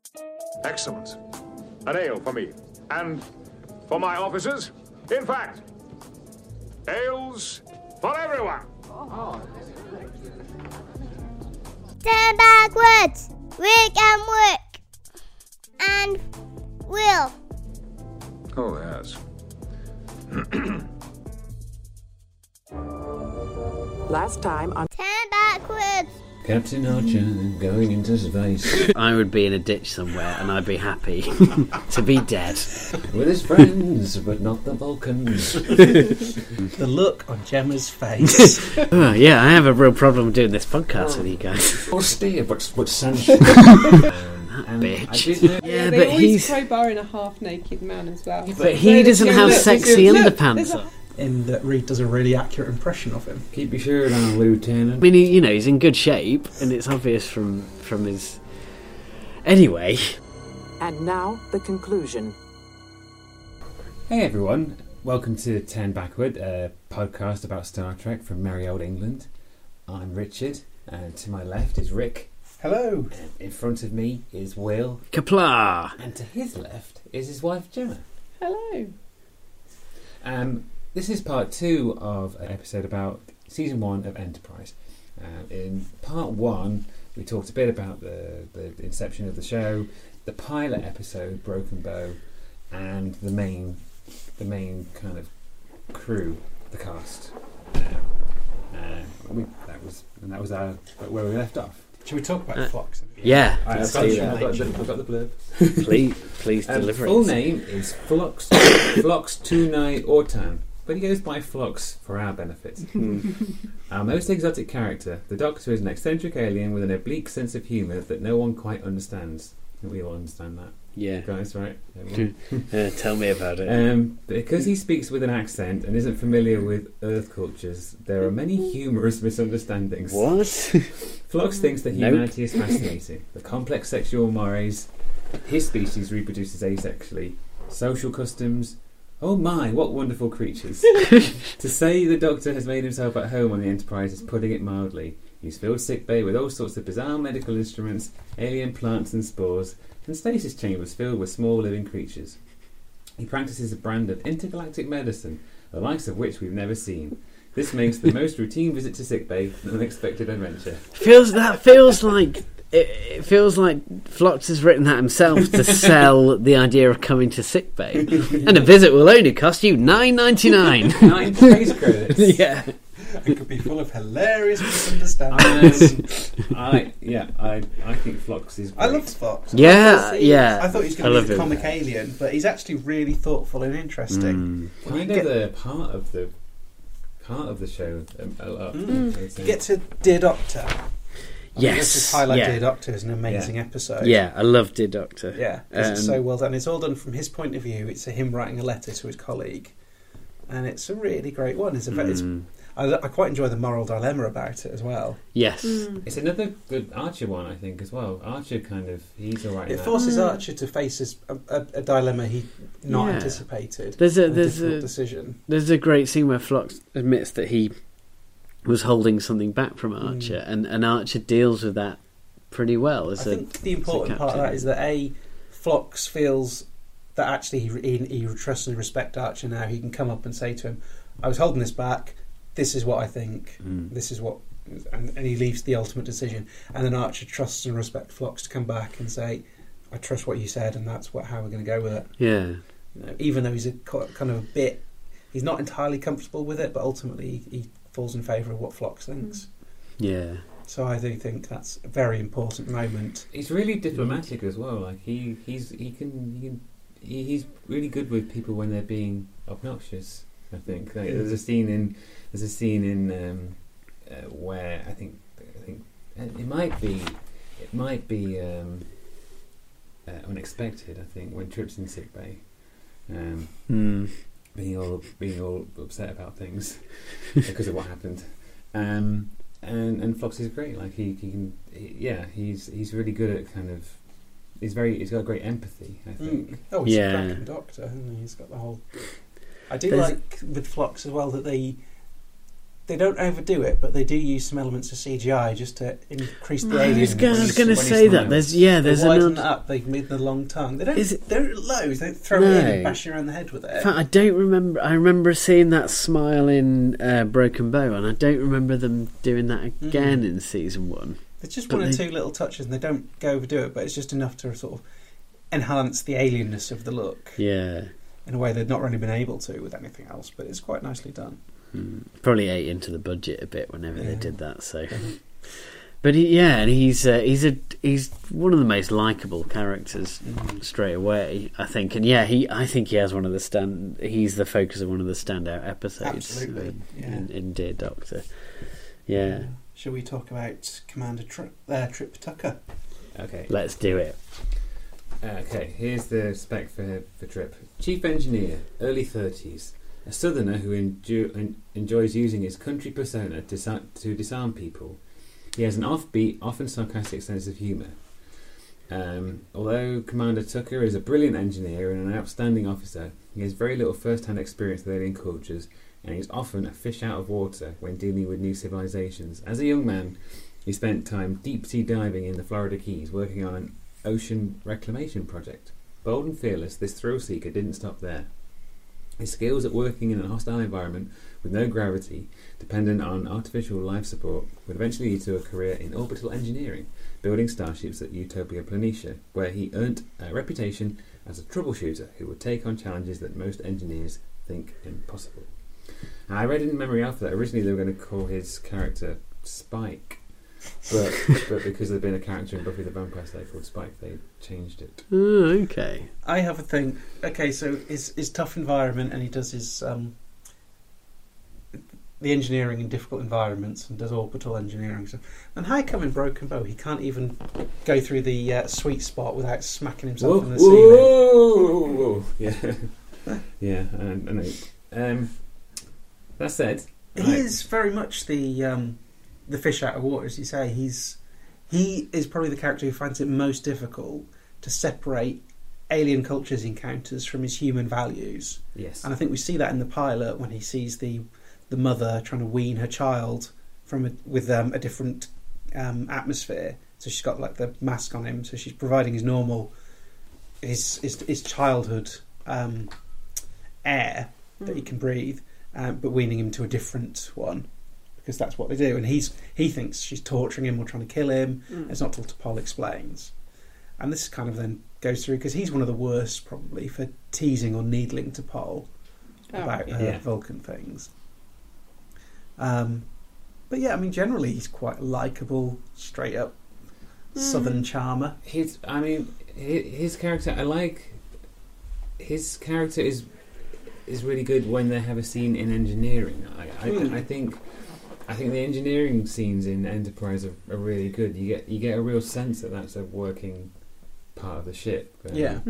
Excellent. An ale for me. And for my officers. In fact, ales for everyone. Turn backwards. Rick and Wick. And Will. Oh, yes. Last time on Turn backwards. Captain Archer going into space. I would be in a ditch somewhere and I'd be happy to be dead. With his friends, but not the Vulcans. The look on Gemma's face. Oh, yeah, I have a real problem doing this podcast with you guys. Austere, but sensual. Bitch. Yeah, they but always he's... crowbar in a half-naked man as well. But he doesn't have sexy underpants there's on. In that Reed does a really accurate impression of him. Keep your shirt on, I Lieutenant. mean, he's in good shape, and it's obvious from his... Anyway. and now the conclusion. Hey everyone, welcome to Turn Backward, a podcast about Star Trek from merry old England. I'm Richard, and to my left is Rick. Hello. And in front of me is Will. Kapla! And to his left is his wife Gemma. Hello. This is part 2 of an episode about season 1 of Enterprise. In part 1, we talked a bit about the inception of the show, the pilot episode, Broken Bow, and the main kind of crew, the cast. That was where we left off. Should we talk about Phlox? Yeah, I've let's got do the that. blurb. Please deliver full it. name is Phlox Tunai Ortan, but he goes by Phlox for our benefit. Our most exotic character, the Doctor, is an eccentric alien with an oblique sense of humour that no one quite understands. We all understand that. Yeah. Guys, right? Tell me about it. Because he speaks with an accent and isn't familiar with Earth cultures, there are many humorous misunderstandings. What? Phlox thinks that humanity is fascinating. The complex sexual mores his species reproduces asexually. Social customs. Oh my, what wonderful creatures. To say the Doctor has made himself at home on the Enterprise is putting it mildly. He's filled sickbay with all sorts of bizarre medical instruments, alien plants and spores, and stasis chambers filled with small living creatures. He practices a brand of intergalactic medicine, the likes of which we've never seen. This makes the most routine visit to sickbay an unexpected adventure. It feels like Phlox has written that himself to sell the idea of coming to sickbay. And a visit will only cost you $9.99. 9 space credits. Yeah. It could be full of hilarious misunderstandings. I think Phlox is great. I love Phlox. Yeah. I thought he was going to be the comic alien, but he's actually really thoughtful and interesting. Kind of the part of the show a lot. Get to Dear Doctor. Yes. Let's just highlight Dear Doctor as an amazing episode. Yeah, I love Dear Doctor. Yeah, it's so well done. It's all done from his point of view. It's him writing a letter to his colleague, and it's a really great one. I quite enjoy the moral dilemma about it as well. Yes. It's another good Archer one, I think, as well. Archer he's alright. It forces Archer to face a dilemma he not anticipated. There's a difficult decision. There's a great scene where Phlox admits that he was holding something back from Archer, and Archer deals with that pretty well. I think the important part of that is that Phlox feels that actually he trusts and respects Archer now. He can come up and say to him, I was holding this back, this is what I think, this is what... And he leaves the ultimate decision. And then Archer trusts and respects Phlox to come back and say, I trust what you said, and that's how we're going to go with it. Yeah. Even though he's kind of a bit... He's not entirely comfortable with it, but ultimately he falls in favour of what Phlox thinks. Yeah. So I do think that's a very important moment. He's really diplomatic as well. Like he's really good with people when they're being obnoxious. I think there's a scene in where I think it might be unexpected. I think when Trip's in sickbay. Being all upset about things because of what happened, and Phlox is great. Like he's really good at kind of. He's got great empathy, I think. Oh, he's a cracking Doctor, hasn't he? He's got the whole. I do like with Phlox as well that they don't overdo it, but they do use some elements of CGI just to increase the I alien. was going to say that. There's There's an widen it up. They made the long tongue. They don't. They don't loads. They don't throw it in and bash you around the head with it. In fact, I don't remember. I remember seeing that smile in Broken Bow, and I don't remember them doing that again in season 1. It's just one or two little touches, and they don't go overdo it, but it's just enough to sort of enhance the alienness of the look. Yeah. In a way they've not really been able to with anything else, but it's quite nicely done. Probably ate into the budget a bit whenever they did that. So, but he's one of the most likable characters straight away, I think. And I think he has one of the he's the focus of one of the standout episodes. Absolutely, in Dear Doctor. Yeah. Shall we talk about Commander Trip Tucker? Okay. Let's do it. Okay, here's the spec for Trip. Chief Engineer, early 30s. A southerner who enjoys using his country persona to disarm people. He has an offbeat, often sarcastic sense of humour. Although Commander Tucker is a brilliant engineer and an outstanding officer, he has very little first-hand experience with alien cultures, and he's often a fish out of water when dealing with new civilizations. As a young man, he spent time deep-sea diving in the Florida Keys, working on an ocean reclamation project. Bold and fearless, this thrill-seeker didn't stop there. His skills at working in a hostile environment with no gravity, dependent on artificial life support, would eventually lead to a career in orbital engineering, building starships at Utopia Planitia, where he earned a reputation as a troubleshooter who would take on challenges that most engineers think impossible. I read in Memory Alpha that originally they were going to call his character Spike, but because there'd been a character in Buffy the Vampire Slayer called Spike, they changed it. Oh, okay. I have a thing. Okay, so his tough environment, and he does his the engineering in difficult environments and does orbital engineering stuff. And how come in Broken Bow he can't even go through the sweet spot without smacking himself in the ceiling? Whoa! Yeah, and that said, he is very much the fish out of water, as you say. He is probably the character who finds it most difficult to separate alien cultures encounters from his human values. Yes, and I think we see that in the pilot when he sees the mother trying to wean her child with a different atmosphere. So she's got like the mask on him, so she's providing his childhood air that he can breathe, but weaning him to a different one, because that's what they do. And he thinks she's torturing him or trying to kill him. It's not till T'Pol explains. And this kind of then goes through, because he's one of the worst probably for teasing or needling T'Pol about Vulcan things. But yeah, I mean, generally he's quite a likeable, straight up southern charmer. His character, I like. His character is really good when they have a scene in engineering. I think the engineering scenes in Enterprise are really good. You get a real sense that that's a working part of the ship. Yeah.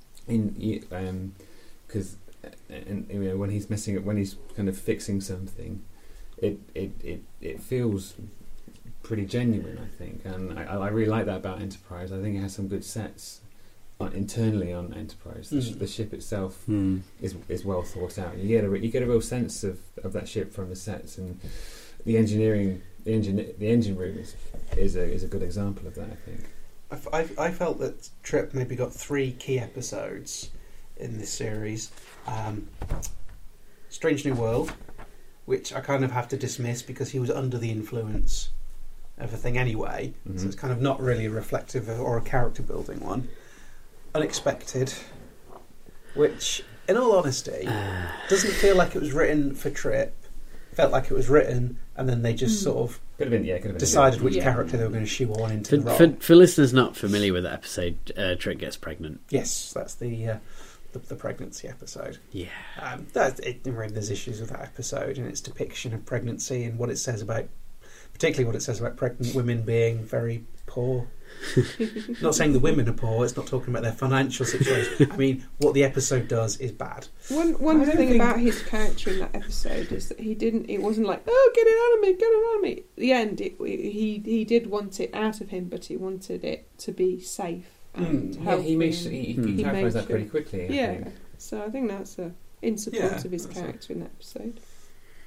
Because when he's messing up, when he's kind of fixing something, it feels pretty genuine, I think, and I really like that about Enterprise. I think it has some good sets internally on Enterprise. The ship itself is well thought out. You get a real sense of that ship from the sets, and the engineering, the engine room is a good example of that, I think. I felt that Trip maybe got 3 key episodes in this series. Strange New World, which I kind of have to dismiss because he was under the influence of a thing anyway, so it's kind of not really reflective or a character building one. Unexpected, which, in all honesty, doesn't feel like it was written for Trip. Felt like it was written, and then they just sort of could have been decided which character they were going to shoewagon into the role. For listeners not familiar with that episode, Trip gets pregnant. Yes, that's the pregnancy episode. Yeah, there's issues with that episode and its depiction of pregnancy and what it says about, particularly what it says about pregnant women being very poor. Not saying the women are poor, it's not talking about their financial situation. I mean, what the episode does is bad. One thing about his character in that episode is that it wasn't like, oh, get it out of me. At the end, he did want it out of him, but he wanted it to be safe and healthy. He clarifies that pretty quickly, I think. So I think that's in support of his character in that episode.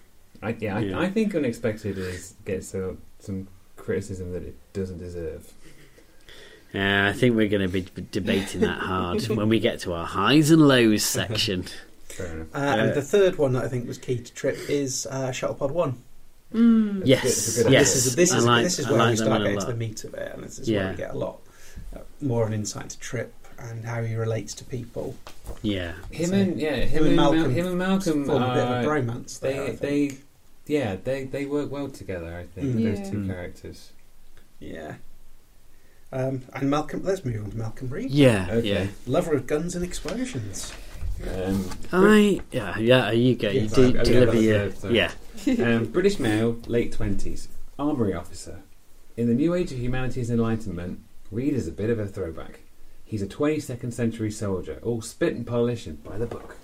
I think Unexpected gets some criticism that it doesn't deserve. Yeah, I think we're going to be debating that hard when we get to our highs and lows section. Fair enough. And the third one that I think was key to Trip is Shuttlepod 1. Yes, It's a good yes. This is I where like we that start one a getting to lot. the meat of it, and this is where we get a lot more of an insight to Trip and how he relates to people. Yeah. Him and Malcolm form a bit of a are- bromance there, I think. they work well together. I think Mm. those two Mm. characters. Yeah. And Malcolm, let's move on to Malcolm Reed. Yeah, Okay. yeah. Lover of guns and explosions. You go. You Yes, do I'll deliver go your... first, sorry. Yeah. British male, late 20s, armoury officer. In the new age of humanity's enlightenment, Reed is a bit of a throwback. He's a 22nd century soldier, all spit and polish and by the book.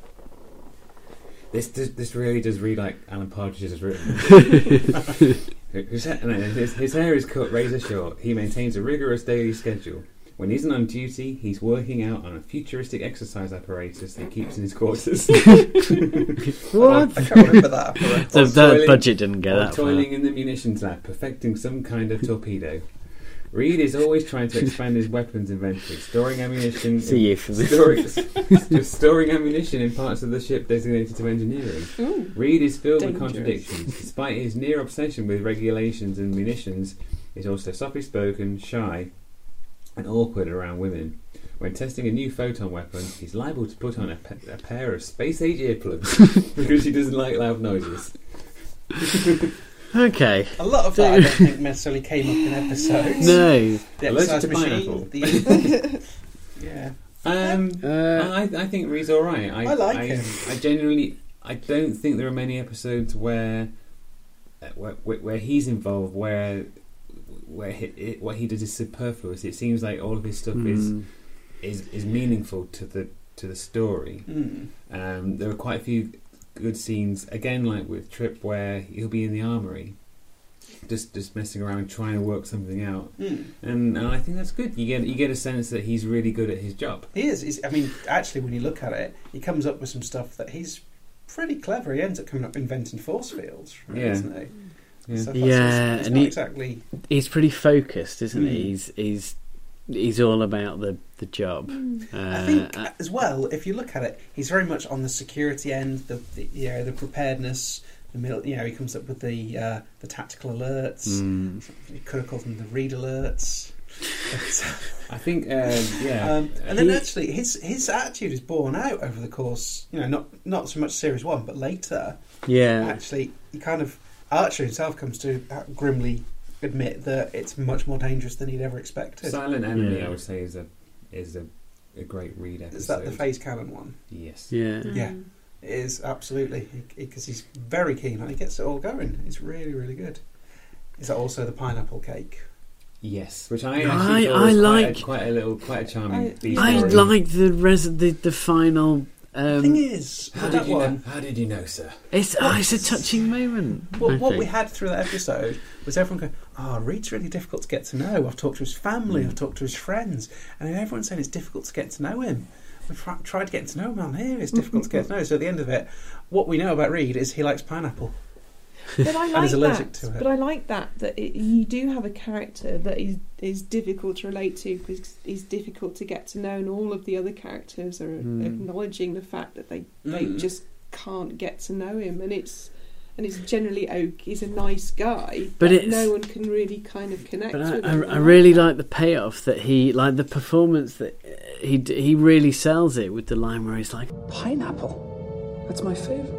This really does read like Alan Partridge has written. His hair is cut razor short. He maintains a rigorous daily schedule. When he isn't on duty, he's working out on a futuristic exercise apparatus that he keeps in his quarters. What? I can't remember that apparatus. So Or the toiling- budget didn't get or that far. toiling in the munitions lab, perfecting some kind of torpedo. Reed is always trying to expand his weapons inventory, storing ammunition. It's a euphemism. Storing ammunition in parts of the ship designated to engineering. Ooh. Reed is filled with Dangerous. contradictions. Despite his near obsession with regulations and munitions, he's also softly spoken, shy, and awkward around women. When testing a new photon weapon, he's liable to put on a pair of space-age earplugs because he doesn't like loud noises. Okay. A lot of that I don't think necessarily came up in episodes. No. The Allergic exercise to machine. pineapple. Yeah. I think Reed's all right. I like him. I don't think there are many episodes where he's involved where what he does is superfluous. It seems like all of his stuff is meaningful to the story. There are quite a few good scenes again, like with Trip, where he'll be in the armory, just messing around trying to work something out, and I think that's good. You get a sense that he's really good at his job. He is. I mean, actually, when you look at it, he comes up with some stuff that he's pretty clever. He ends up coming up inventing force fields, right, Yeah. isn't he? Yeah. So Yeah, it's and not he- exactly. He's pretty focused, isn't he? He's all about the job. I think as well, if you look at it, he's very much on the security end, the preparedness. The middle, he comes up with the tactical alerts. You could have called them the Reed alerts. I think, And then actually, his attitude is borne out over the course. Not so much series 1, but later. Yeah. Actually, Archer himself comes to grimly admit that it's much more dangerous than he'd ever expected. Silent Enemy, Yeah. I would say, is a great Reed episode. Is that the phase cannon one? Yes. Yeah. Yeah, it is absolutely, because he's very keen and he gets it all going. It's really, really good. Is that also the pineapple cake? Yes, which I I actually thought was like- quite a charming. I B-story. like the final. The thing is, How with did that you one, know? How did you know, sir? It's a touching moment. I what we think. had through that episode was everyone going, Reed's really difficult to get to know. I've talked to his family, I've talked to his friends, and everyone's saying it's difficult to get to know him. We've tried to get to know him on here, it's difficult to get to know. So at the end of it, what we know about Reed is he likes pineapple. But I And like is allergic that. to it. But I like that you do have a character that is difficult to relate to because he's difficult to get to know, and all of the other characters are acknowledging the fact that they just can't get to know him, and it's generally he's a nice guy, But but it's- no one can really kind of connect But with I him. really like the payoff that he like the performance that he really sells it with the line where he's like, Pineapple. That's my favourite.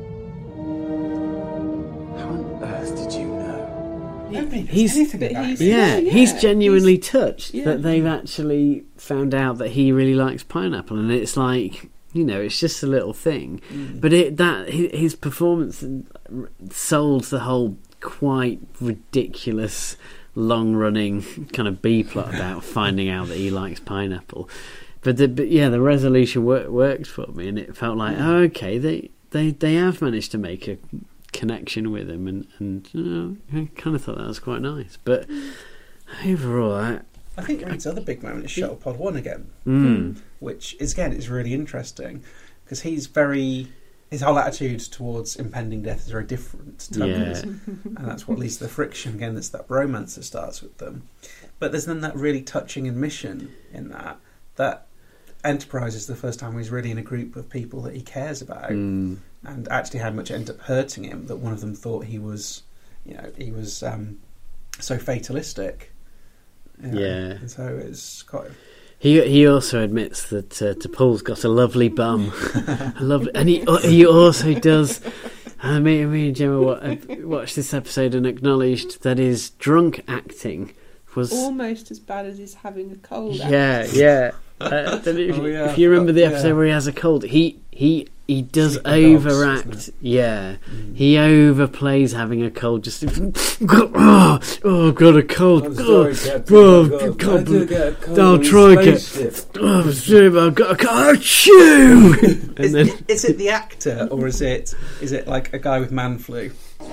How on earth did you know? Nobody knows He's- anything but about he's- him. yeah, Yeah, he's yeah. genuinely He's- touched yeah. that they've actually found out that he really likes pineapple, and it's like, it's just a little thing, but his performance sold the whole quite ridiculous long-running kind of B plot about finding out that he likes pineapple. But the resolution worked for me, and it felt like, okay, they have managed to make a connection with him, and I kind of thought that was quite nice. But overall, I think Reed's other big moment is Shuttlepod 1 again, which is really interesting because he's very his whole attitude towards impending death is very different to Tucker's, and that's what leads to the friction again. That's that bromance that starts with them. But there's then that really touching admission in that Enterprise is the first time he's really in a group of people that he cares about, and actually how much it ended up hurting him that one of them thought he was so fatalistic. Yeah. And so it's quite. He also admits that T'Pol's got a lovely bum, and he also does. Me and Gemma watched this episode and acknowledged that his drunk acting was almost as bad as his having a cold. Yeah. If you remember the episode where he has a cold, he does overact. Dogs, he overplays having a cold. Just I've got a cold. I'll try and get. I've got a cold. Achoo! Is it the actor or is it like a guy with man flu?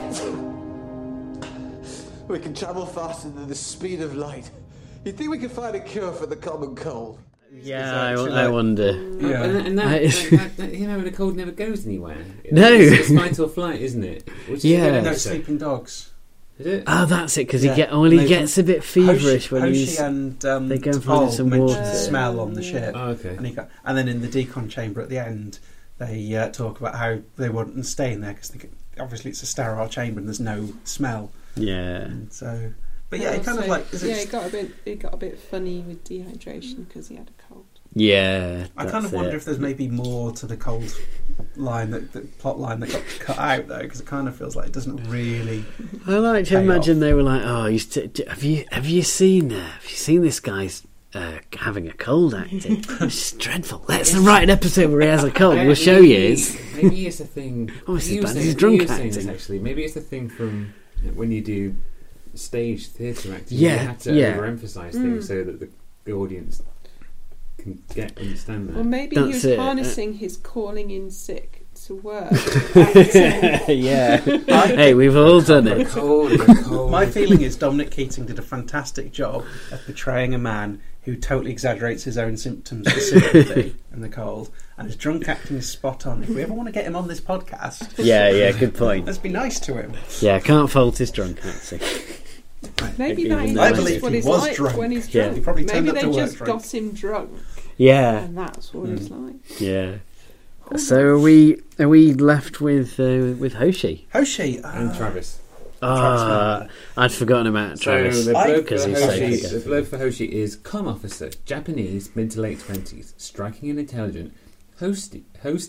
We can travel faster than the speed of light. You think we can find a cure for the common cold? Yeah, I wonder. Yeah. And that the cold never goes anywhere. No. It's fight or flight, isn't it? No, Sleeping Dogs. Is it? Oh, that's it, because he gets a bit feverish when Hoshi and they go and find some water. The smell on the ship. Oh, okay. And then in the decon chamber at the end, they talk about how they wouldn't stay in there because obviously it's a sterile chamber and there's no smell. Yeah. And so, but yeah, it kind of like it got a bit funny with dehydration because he had a cold. Yeah, I kind of wonder if there's maybe more to the cold line, the plot line that got cut out though, because it kind of feels like it doesn't really. I like to imagine they were like, "Oh, have you seen this guy's having a cold acting? It's dreadful. Let's write an episode where he has a cold. We'll show you." Maybe it's a thing. He's drunk acting. Actually, maybe it's a thing from when you do stage theatre acting. Yeah, you have to overemphasise things so that the audience can understand that. Or maybe he was harnessing his calling in sick to work. Yeah. Hey, we've all done it. Cold. My feeling is Dominic Keating did a fantastic job of portraying a man who totally exaggerates his own symptoms for sympathy and the cold, and his drunk acting is spot on. If we ever want to get him on this podcast, yeah, good point. Let's be nice to him. Yeah, can't fault his drunk acting. Maybe that is I believe what he he's was like drunk. when he's Yeah. drunk. He probably Maybe turned up they to work just drunk. got him drunk. Yeah, And that's what he's like. Yeah. So are we left with Hoshi? Hoshi and Travis. I'd forgotten about Travis. So the bloke for Hoshi is calm officer, Japanese, mid to late 20s, striking and intelligent. Hoshi has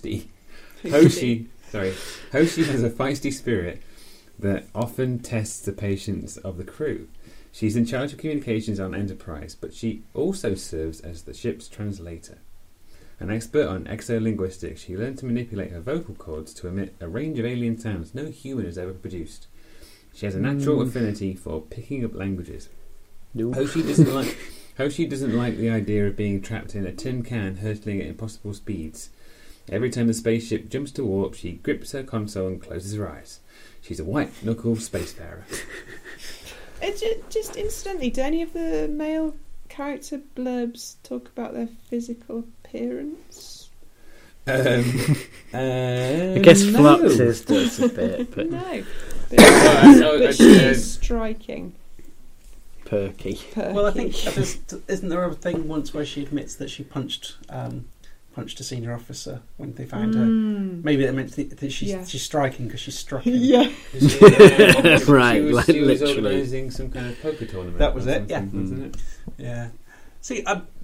a feisty spirit that often tests the patience of the crew. She's in charge of communications on Enterprise, but she also serves as the ship's translator. An expert on exolinguistics, she learned to manipulate her vocal cords to emit a range of alien sounds no human has ever produced. She has a natural affinity for picking up languages. Nope. Hoshi doesn't like the idea of being trapped in a tin can hurtling at impossible speeds. Every time the spaceship jumps to warp, she grips her console and closes her eyes. She's a white-knuckled spacefarer. Just incidentally, do any of the male character blurbs talk about their physical appearance? I guess Flux's does a bit, but no. But she's striking. Perky. Well, I think isn't there a thing once where she admits that she punched a senior officer when they found her? Maybe that meant that she's striking because she struck him. Yeah. Right, She was literally. organising some kind of poker tournament. That was it. Yeah. Wasn't it? Yeah. See,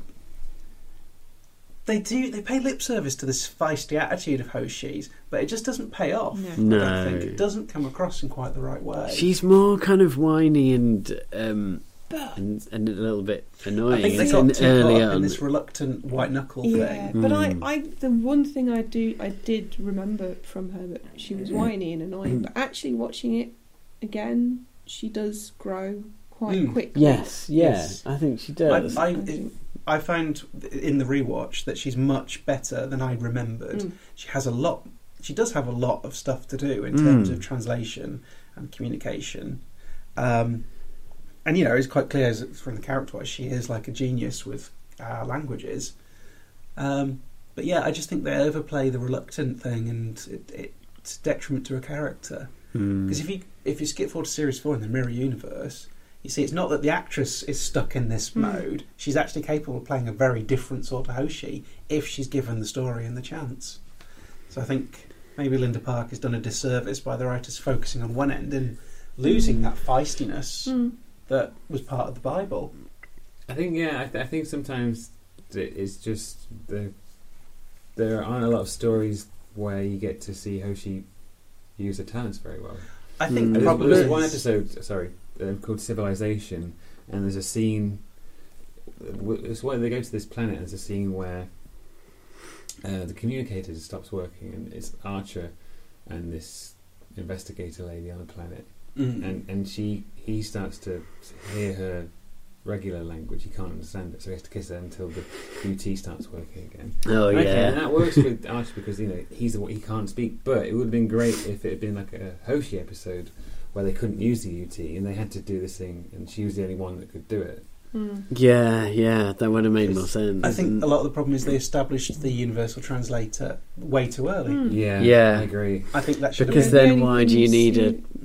they pay lip service to this feisty attitude of Hoshi's, but it just doesn't pay off. No. I don't think it doesn't come across in quite the right way. She's more kind of whiny and a little bit annoying. I think they got too early caught up on. in this reluctant white knuckle Yeah, thing. but the one thing I did remember from her that she was whiny and annoying, but actually watching it again, she does grow quite quickly. Yes, I think she does. I found in the rewatch that she's much better than I remembered. She does have a lot of stuff to do in terms of translation and communication. And it's quite clear from the character-wise, she is like a genius with languages. But yeah, I just think they overplay the reluctant thing, and it's a detriment to a character. Because if you skip forward to series 4 in the Mirror Universe, you see it's not that the actress is stuck in this mode. She's actually capable of playing a very different sort of Hoshi if she's given the story and the chance. So I think maybe Linda Park has done a disservice by the writers focusing on one end and losing that feistiness that was part of the Bible. I think, I think sometimes it's just there aren't a lot of stories where you get to see Hoshi use her talents very well. I think there's one episode, called Civilization, and there's a scene. It's where they go to this planet. And there's a scene where the communicator stops working, and it's Archer and this investigator lady on the planet, and he starts to hear her regular language. He can't understand it, so he has to kiss her until the UT starts working again. And that works with Archer because he can't speak. But it would have been great if it had been like a Hoshi episode where they couldn't use the UT and they had to do this thing, and she was the only one that could do it. Yeah, that would have made more sense. I think a lot of the problem is they established the universal translator way too early. Yeah, I agree. I think that should because have then why do you need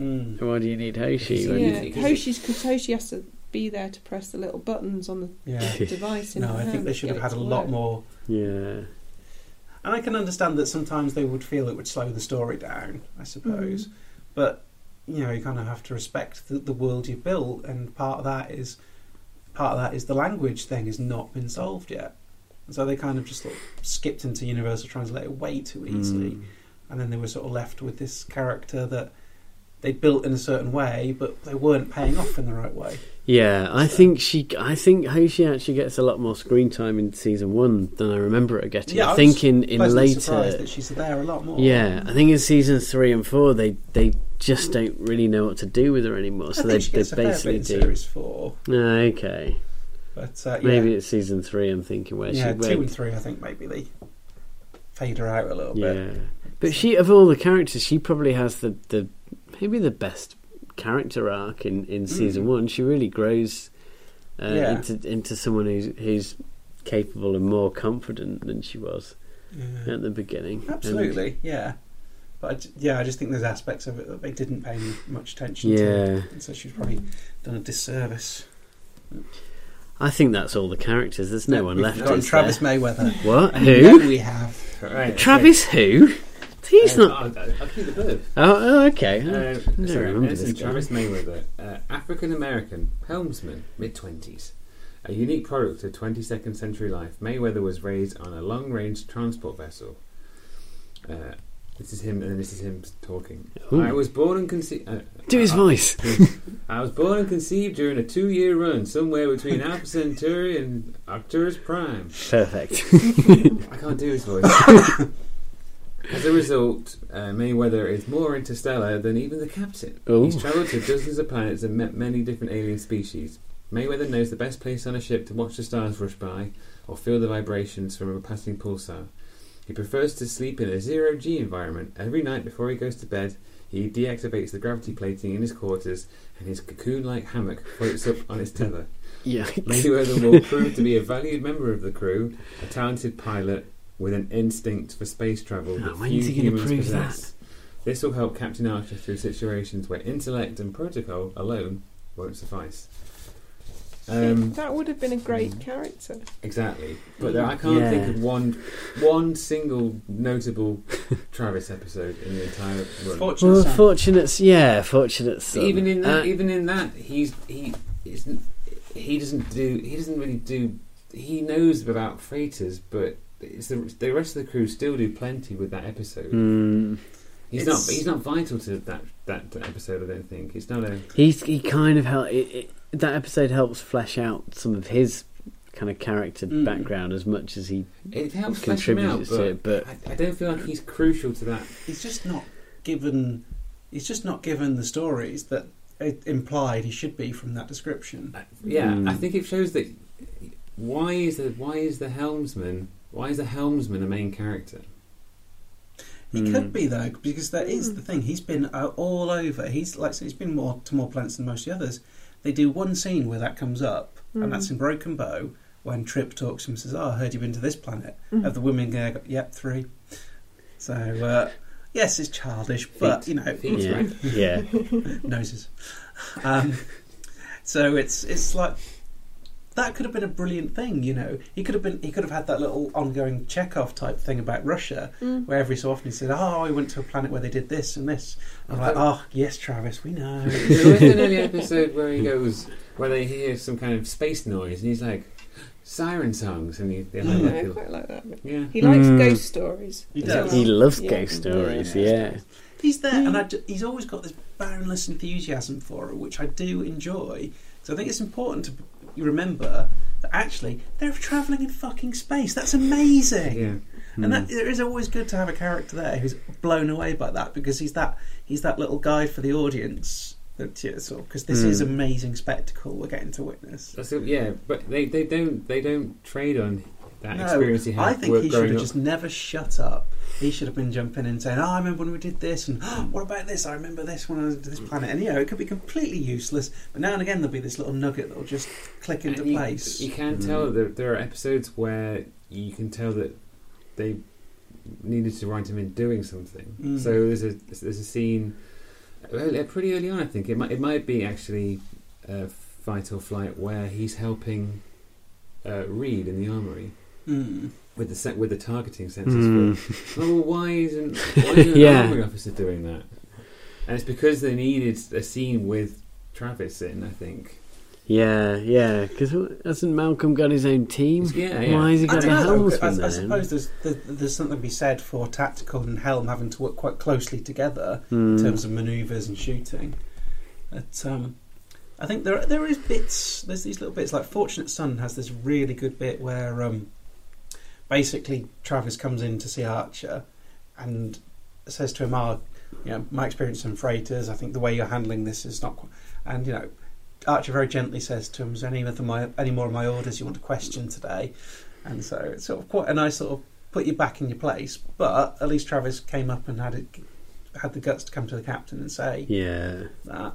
Hoshi? Because Hoshi has to be there to press the little buttons on the device. In I think they should have had a lot more. Yeah, and I can understand that sometimes they would feel it would slow the story down, I suppose. But you kind of have to respect the world you've built, and part of that is the language thing has not been solved yet. And so they kind of just skipped into Universal Translator way too easily, and then they were sort of left with this character that they built in a certain way, but they weren't paying off in the right way. Yeah, I think Hoshi actually gets a lot more screen time in season 1 than I remember her getting. Yeah, I think in later, surprised that she's there a lot more. Yeah, I think in seasons 3 and 4 they just don't really know what to do with her anymore. So they basically do series 4. Okay, but maybe it's season 3. I'm thinking where she 2 and 3. I think maybe they fade her out a little bit. Yeah, but she, of all the characters, she probably has the maybe the best character arc in season 1. She really grows into someone who's capable and more confident than she was at the beginning. Absolutely, But I just think there's aspects of it that they didn't pay much attention to, and so she's probably done a disservice. I think that's all the characters. There's no one left. Got Travis Mayweather. What? Who? We have Travis who? He's not. I'll keep the bird. Oh, okay. Travis Mayweather, African American helmsman, mid-20s, a unique product of 22nd century life. Mayweather was raised on a long-range transport vessel. This is him, and this is him talking. Ooh. I was born and conceived. Do his voice. I was born and conceived during a 2-year run, somewhere between Alpha Centauri and Arcturus Prime. Perfect. I can't do his voice. As a result, Mayweather is more interstellar than even the captain. Ooh. He's travelled to dozens of planets and met many different alien species. Mayweather knows the best place on a ship to watch the stars rush by or feel the vibrations from a passing pulsar. He prefers to sleep in a zero-G environment. Every night before he goes to bed, he deactivates the gravity plating in his quarters and his cocoon-like hammock floats up on its tether. Yikes. Mayweather will prove to be a valued member of the crew, a talented pilot with an instinct for space travel that few humans possess. This will help Captain Archer through situations where intellect and protocol alone won't suffice. That would have been a great character. Exactly, but I can't think of one single notable Travis episode in the entire run. Fortunate son. Even in that, he knows about freighters, but the rest of the crew still do plenty with that episode. He's not vital to that episode. I don't think it's not a. He kind of that episode helps flesh out some of his kind of character background as much as it helps flesh him out, but I don't feel like he's crucial to that. He's just not given the stories that it implied he should be from that description. I think it shows that why is the helmsman a main character? He could be though, because that is the thing. He's been all over. He's been to more planets than most of the others. They do one scene where that comes up, and that's in Broken Bow, when Trip talks to him and says, "Oh, I heard you've been to this planet." Have the women go, "Yep, 3." So, yes, it's childish, but, you know... Yeah. Noses. So it's like... That could have been a brilliant thing, you know. He could have had that little ongoing Chekhov type thing about Russia, where every so often he said, "Oh, I went to a planet where they did this and this." I'm like, "Oh, yes, Travis, we know." There was an early episode where he goes, where they hear some kind of space noise, and he's like, "Siren songs," and I quite like that. Yeah, he likes ghost stories. He does. He loves ghost stories. Yeah. He's there, and he's always got this boundless enthusiasm for it, which I do enjoy. So I think it's important to remember that actually they're travelling in fucking space. That's amazing. Yeah. And that it is always good to have a character there who's blown away by that, because he's that little guide for the audience. Because this is amazing spectacle we're getting to witness. But they don't trade on that experience he had. I think he should have up. just never shut up. He should have been jumping in and saying, "Oh, I remember when we did this, and what about this? I remember this when I was to this planet." And it could be completely useless, but now and again there'll be this little nugget that'll just click into place. You can tell that there are episodes where you can tell that they needed to write him in doing something. So there's a scene pretty early on. I think it might be actually Fight or Flight, where he's helping Reed in the armory. With the targeting sensors. Why isn't an armory officer doing that? And it's because they needed a scene with Travis in, I think. Yeah. Because hasn't Malcolm got his own team? Yeah. Why has he got a helmsman? I suppose there's something to be said for Tactical and Helm having to work quite closely together in terms of manoeuvres and shooting. But I think there is bits. There's these little bits, like Fortunate Son has this really good bit where. Basically, Travis comes in to see Archer and says to him, my experience in freighters, I think the way you're handling this is not quite... And, Archer very gently says to him, "Is there any more of my orders you want to question today?" And so it's sort of quite a nice sort of put you back in your place. But at least Travis came up and had the guts to come to the captain and say that.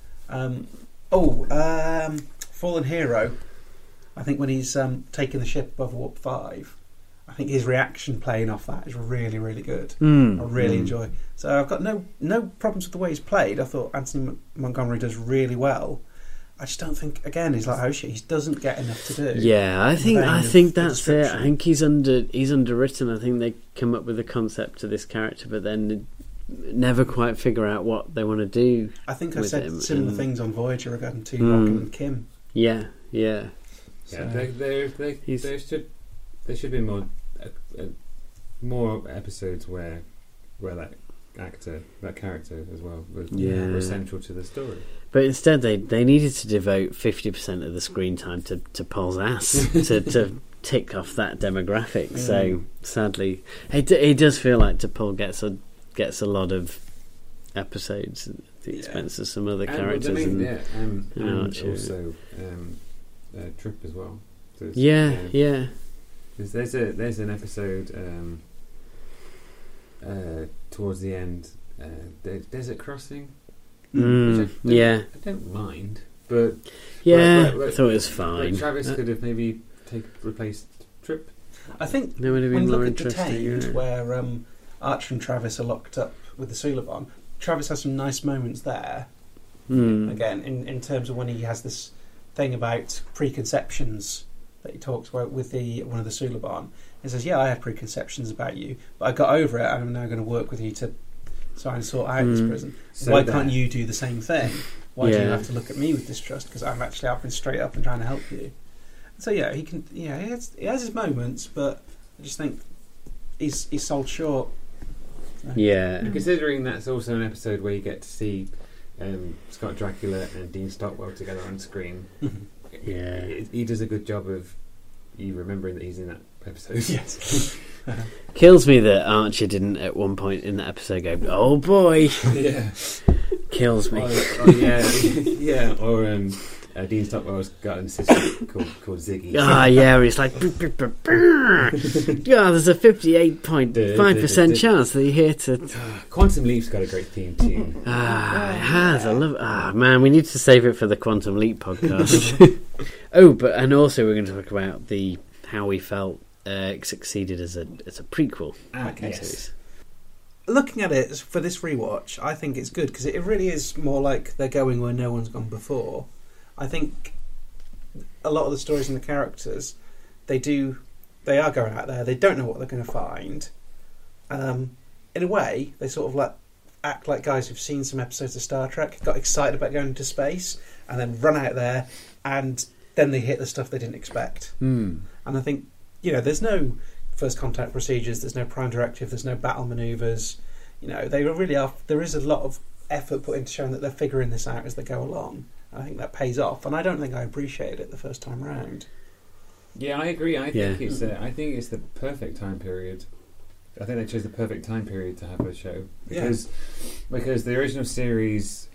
Fallen Hero, I think when he's taking the ship above Warp 5... I think his reaction playing off that is really, really good. I really enjoy. So I've got no problems with the way he's played. I thought Anthony Montgomery does really well. I just don't think, again, he's like, oh shit, he doesn't get enough to do. Yeah, I think that's it. I think he's underwritten. I think they come up with a concept to this character, but then never quite figure out what they want to do. I think I said similar things on Voyager regarding Tuvok and Kim. Yeah. So, there should be more episodes where that character as well was central to the story. But instead, they needed to devote 50% of the screen time to Paul's ass to tick off that demographic. So sadly, it does feel like T'Pol gets a lot of episodes at the expense of some other characters. And also Trip as well. There's an episode towards the end, Desert Crossing. Which I don't mind, but I thought it was fine. Travis could have maybe replaced Trip. I think that would have been more interesting. Where Archer and Travis are locked up with the Suliban, Travis has some nice moments there. Again, in terms of when he has this thing about preconceptions that he talks about with one of the Suliban. He says, "Yeah, I had preconceptions about you, but I got over it, and I'm now going to work with you to try and sort out this prison. So why can't you do the same thing? Why do you have to look at me with distrust? Because I've been straight up and trying to help you." So he can. He has his moments, but I just think he's sold short. Yeah. And considering that's also an episode where you get to see Scott Dracula and Dean Stockwell together on screen. He does a good job of you remembering that he's in that episode. Yes. Kills me that Archer didn't at one point in that episode go, "Oh boy." Yeah. Kills me. Or Dean Stockwell's got an assistant called Ziggy. Yeah, it's like, there's a 58.5% chance that you're here to. Quantum Leap's got a great theme tune. It has. I love it. Man, we need to save it for the Quantum Leap podcast. And also we're going to talk about how we felt it succeeded as a prequel. Yes. Looking at it for this rewatch, I think it's good because it really is more like they're going where no one's gone before. I think a lot of the stories and the characters, they are going out there. They don't know what they're going to find. In a way, they sort of act like guys who've seen some episodes of Star Trek, got excited about going into space, and then run out there, and then they hit the stuff they didn't expect. And I think, there's no first contact procedures, there's no prime directive, there's no battle manoeuvres. They really are. There is a lot of effort put into showing that they're figuring this out as they go along. I think that pays off, and I don't think I appreciated it the first time round. Yeah, I agree. I think it's the perfect time period. I think they chose the perfect time period to have a show because the original series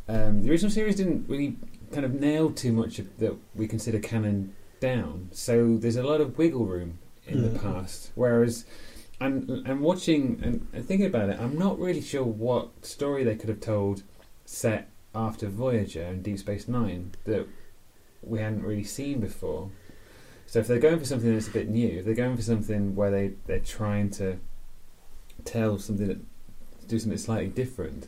didn't really kind of nail too much that we consider canon down. So there's a lot of wiggle room in the past, whereas I'm watching and thinking about it, I'm not really sure what story they could have told set after Voyager and Deep Space Nine that we hadn't really seen before. So if they're going for something that's a bit new, if they're going for something where they're trying to tell something do something slightly different,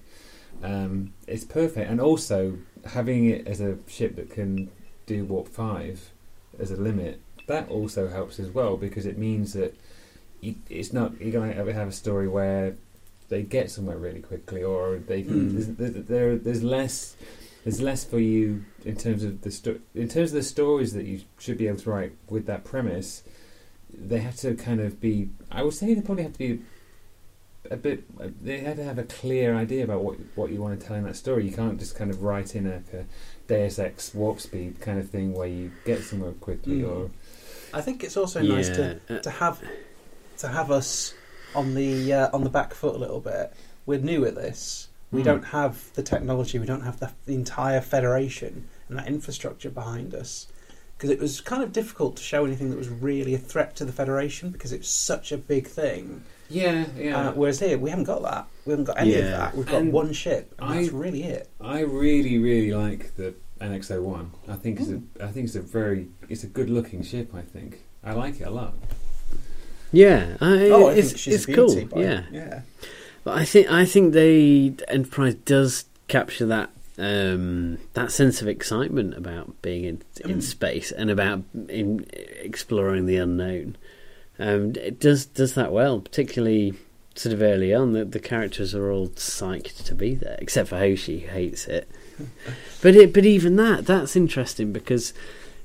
it's perfect. And also having it as a ship that can do warp 5 as a limit, that also helps as well, because it means that it's not you're going to ever have a story where they get somewhere really quickly, or they there's less for you in terms of the stories that you should be able to write with that premise. They have to kind of be. I would say they probably have to be a bit. They have to have a clear idea about what you want to tell in that story. You can't just kind of write in a Deus Ex warp speed kind of thing where you get somewhere quickly. Or I think it's also nice to have us on the back foot a little bit. We're new at this. We don't have the technology. We don't have the entire Federation and that infrastructure behind us. Because it was kind of difficult to show anything that was really a threat to the Federation because it's such a big thing. Yeah. Whereas here, we haven't got that. We haven't got any of that. We've got one ship, and that's really it. I really, really like the NX-01. I think it's a good-looking ship. I think I like it a lot. Yeah, I think she's it's cool. Yeah. But I think the Enterprise does capture that sense of excitement about being in space and about exploring the unknown. It does that well, particularly sort of early on. The characters are all psyched to be there, except for Hoshi, who hates it. But even that's interesting because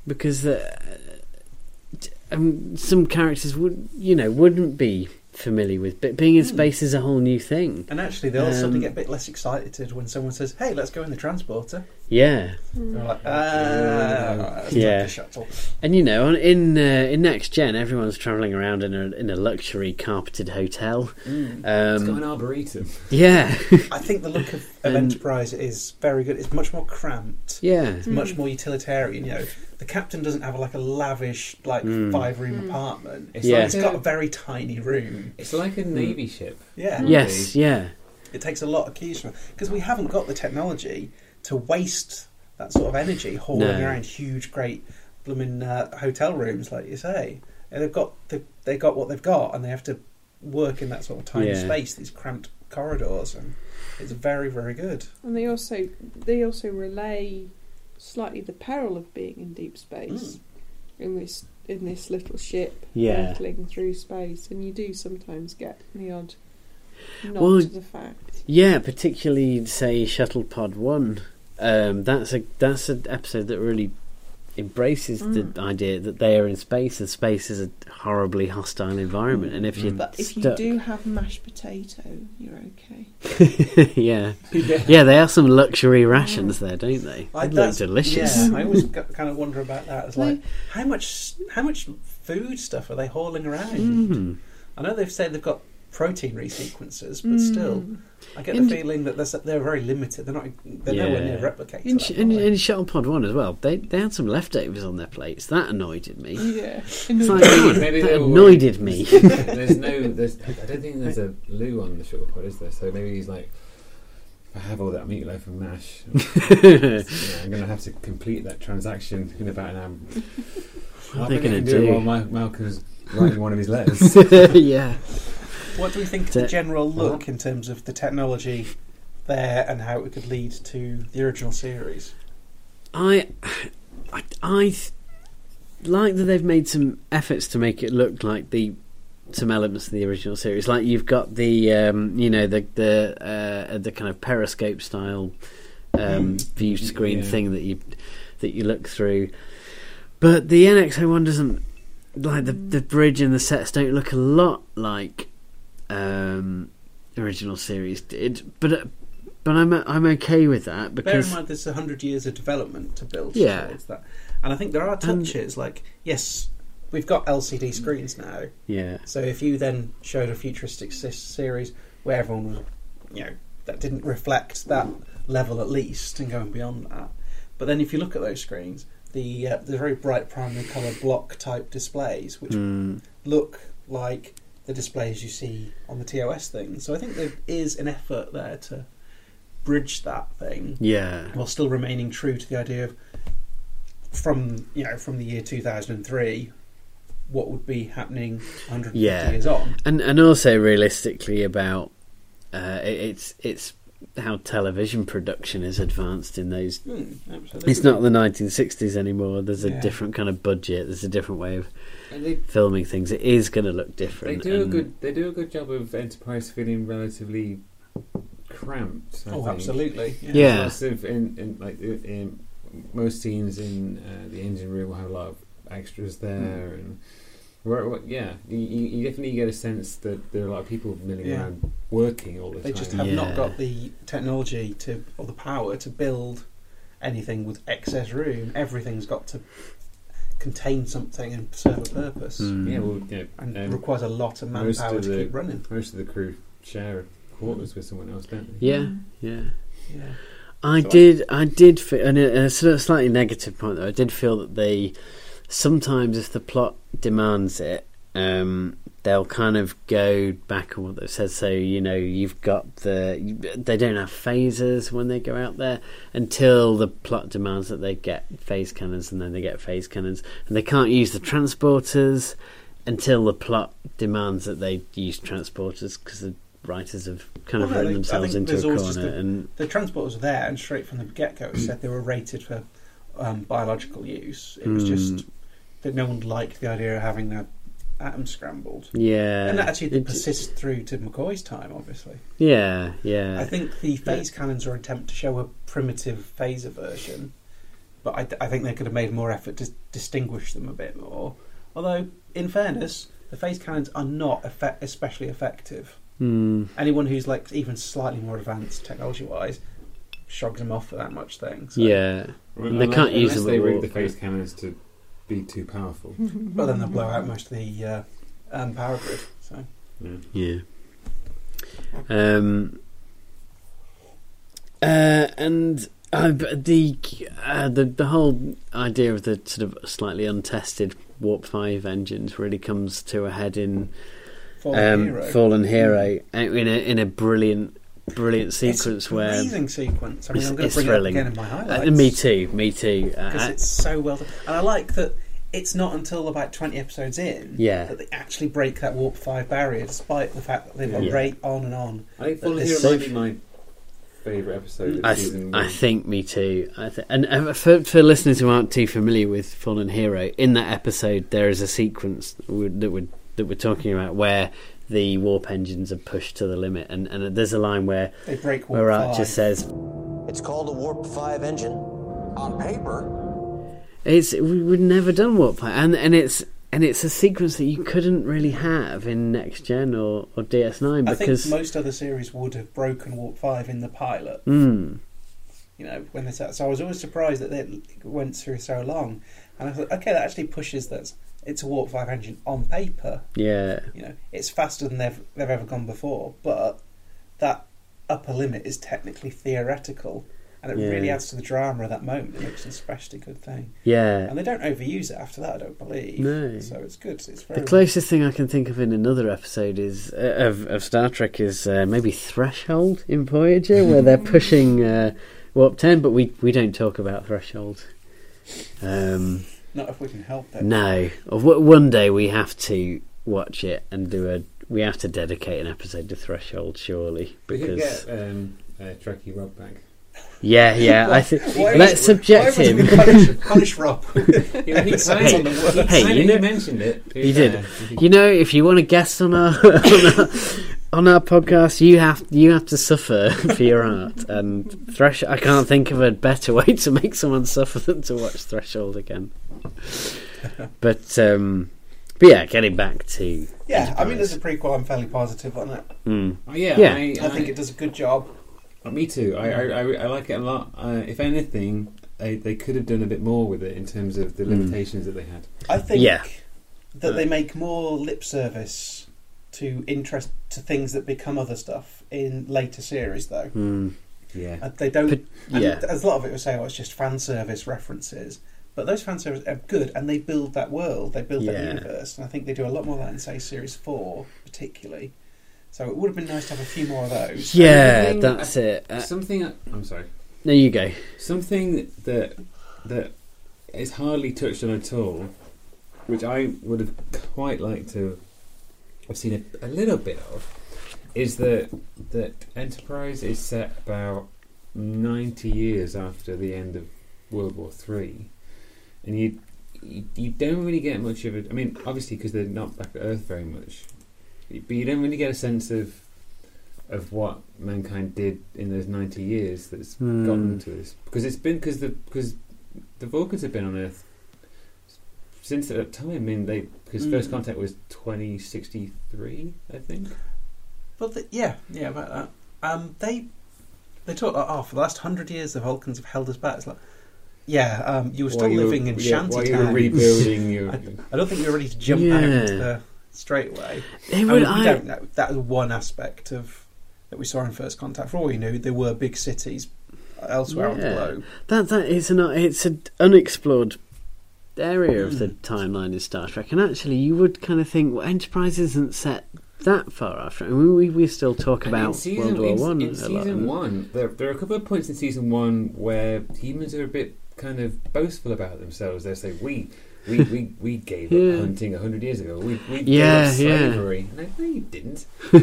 some characters wouldn't be familiar with, but being in space is a whole new thing. And actually, they'll suddenly get a bit less excited when someone says, "Hey, let's go in the transporter." Yeah, they're like, the shuttle. And in Next Gen, everyone's travelling around in a luxury carpeted hotel. It's got an arboretum. Yeah, I think the look of Enterprise is very good. It's much more cramped. Yeah, it's much more utilitarian. The captain doesn't have a lavish 5-room apartment. It's got a very tiny room. It's like a Navy ship. Yeah. Yes. Yeah. It takes a lot of cues from it because we haven't got the technology to waste that sort of energy hauling around huge, great blooming hotel rooms, like you say. And they've got what they've got, and they have to work in that sort of tiny space, these cramped corridors, and it's very, very good. And they also relay slightly the peril of being in deep space in this little ship hurtling through space, and you do sometimes get the odd nod to the fact. Yeah, particularly say Shuttle Pod 1. That's an episode that really embraces the idea that they are in space, and space is a horribly hostile environment. And if you do have mashed potato, you're okay. Yeah, they are some luxury rations there, don't they? They look delicious. Yeah, I always kind of wonder about that. It's like how much food stuff are they hauling around? I know they've said they've got protein resequences, but still, I get the feeling that they're very limited. They're nowhere near replicated. In Shuttlepod 1 as well, they had some leftovers on their plates. That annoyed me. Yeah, It's like, that annoyed me. I don't think there's a loo on the Shuttlepod, is there? So maybe he's like, if I have all that meatloaf and mash, I'm going to have to complete that transaction in about an hour. What are they going to do? While Malcolm's writing one of his letters. Yeah. What do we think of the general look in terms of the technology there and how it could lead to the original series? I like that they've made some efforts to make it look like some elements of the original series. Like you've got the the kind of periscope style view screen thing that you look through. But the NX-01 doesn't, like the bridge and the sets don't look a lot like original series did. But I'm okay with that because bear in mind there's 100 years of development to build towards that, and I think there are touches like yes, we've got LCD screens now. Yeah. So if you then showed a futuristic series where everyone was, that didn't reflect that level at least, and going beyond that. But then if you look at those screens, the very bright primary colour block type displays, which look like the displays you see on the TOS thing. So I think there is an effort there to bridge that thing, while still remaining true to the idea of from the year 2003, what would be happening 150 years on, and also realistically about it's how television production is advanced in those. Absolutely. It's not the 1960s anymore. There's a different kind of budget. There's a different way of filming things. It is going to look different. They do a good job of Enterprise feeling relatively cramped. I think. Absolutely. Yeah. Lots of in most scenes in the engine room will have a lot of extras there, and you definitely get a sense that there are a lot of people milling around working all the time. They just have not got the technology or the power to build anything with excess room. Everything's got to contain something and serve a purpose. And requires a lot of manpower to keep running. Most of the crew share quarters with someone else, don't they? Yeah. I did feel, and a sort of slightly negative point though, I did feel that they sometimes, if the plot demands it, they'll kind of go back on what they've said. So you've got they don't have phasers when they go out there until the plot demands that they get phase cannons, and then they get phase cannons, and they can't use the transporters until the plot demands that they use transporters because the writers have kind of written themselves into a corner. And the transporters were there, and straight from the get-go said they were rated for biological use. It was just that no one liked the idea of having their atoms scrambled. Yeah. And that actually persists through to McCoy's time, obviously. Yeah. I think the phase cannons are an attempt to show a primitive phaser version, but I think they could have made more effort to distinguish them a bit more. Although, in fairness, the phase cannons are not especially effective. Anyone who's like even slightly more advanced technology-wise shrugs them off for that much thing. So. Yeah. They can't use them. They rig the phase cannons to be too powerful. But then they'll blow out most of the power grid. So yeah. And the whole idea of the sort of slightly untested Warp 5 engines really comes to a head in Fallen Hero in a brilliant sequence where it's an amazing sequence. I mean, I'm going to bring thrilling. it up again in my highlights. Me too. Because it's so well done, and I like that. It's not until about 20 episodes in that they actually break that Warp 5 barrier, despite the fact that they've gone right on and on. I think Fallen Hero might be my favourite episode of season 1. I think me too. And for listeners who aren't too familiar with Fallen Hero, in that episode there is a sequence that we're talking about where the warp engines are pushed to the limit, and there's a line where they break Warp 5. Archer says, "It's called a Warp 5 engine on paper." We've never done Warp 5, and it's a sequence that you couldn't really have in Next Gen or DS9 because I think most other series would have broken Warp 5 in the pilot. When they said so, I was always surprised that it went through so long, and I thought, okay, that actually pushes that. it's a Warp 5 engine on paper. Yeah. You know, it's faster than they've ever gone before, but that upper limit is technically theoretical, and it really adds to the drama of that moment. It makes it an especially good thing. Yeah. And they don't overuse it after that, I don't believe. No. So it's good. It's very the closest thing I can think of in another episode is of Star Trek is maybe Threshold in Voyager, where they're pushing Warp 10, but we don't talk about Threshold. Not if we can help it. No. One day we have to watch it and we have to dedicate an episode to Threshold, surely. Because we could get Trekkie Rob back. Yeah. I think let's subject him. Punish Rob. Hey, you mentioned it. You did. You know, if you want to guest on our on our podcast, you have to suffer for your art. And I can't think of a better way to make someone suffer than to watch Threshold again. But yeah, getting back to Enterprise. I mean, as a prequel, I'm fairly positive on it. Oh, yeah. I think it does a good job. Me too. I like it a lot. If anything, they could have done a bit more with it in terms of the limitations that they had. I think that they make more lip service to things that become other stuff in later series, though. Yeah, they don't. There's a lot of it was saying, it's just fan service references, but those fan service are good, and they build that world, they build that universe, and I think they do a lot more of that in, say, Series 4, particularly. So it would have been nice to have a few more of those. Yeah, that's it. I'm sorry. There you go. Something that is hardly touched on at all, which I would have quite liked to have seen a little bit of, is that Enterprise is set about 90 years after the end of World War III, and you don't really get much of it. I mean, obviously because they're not back at Earth very much. But you don't really get a sense of what mankind did in those 90 years that's gotten to this, because the Vulcans have been on Earth since that time. I mean, because first contact was 2063, I think. Well, about that. They talk for the last 100 years the Vulcans have held us back. It's like, you were still living in shanty while you were rebuilding your. I don't think you were ready to jump out into the straight away. We don't know. That was one aspect of that we saw in First Contact. For all we knew, there were big cities elsewhere on the globe. It's an unexplored area of the timeline in Star Trek, and actually, you would kind of think, Enterprise isn't set that far after. I mean, we still talk about World War One. In season one, there are a couple of points in season one where humans are a bit kind of boastful about themselves. They say we gave up hunting 100 years ago. We gave up slavery. Like, no, you didn't.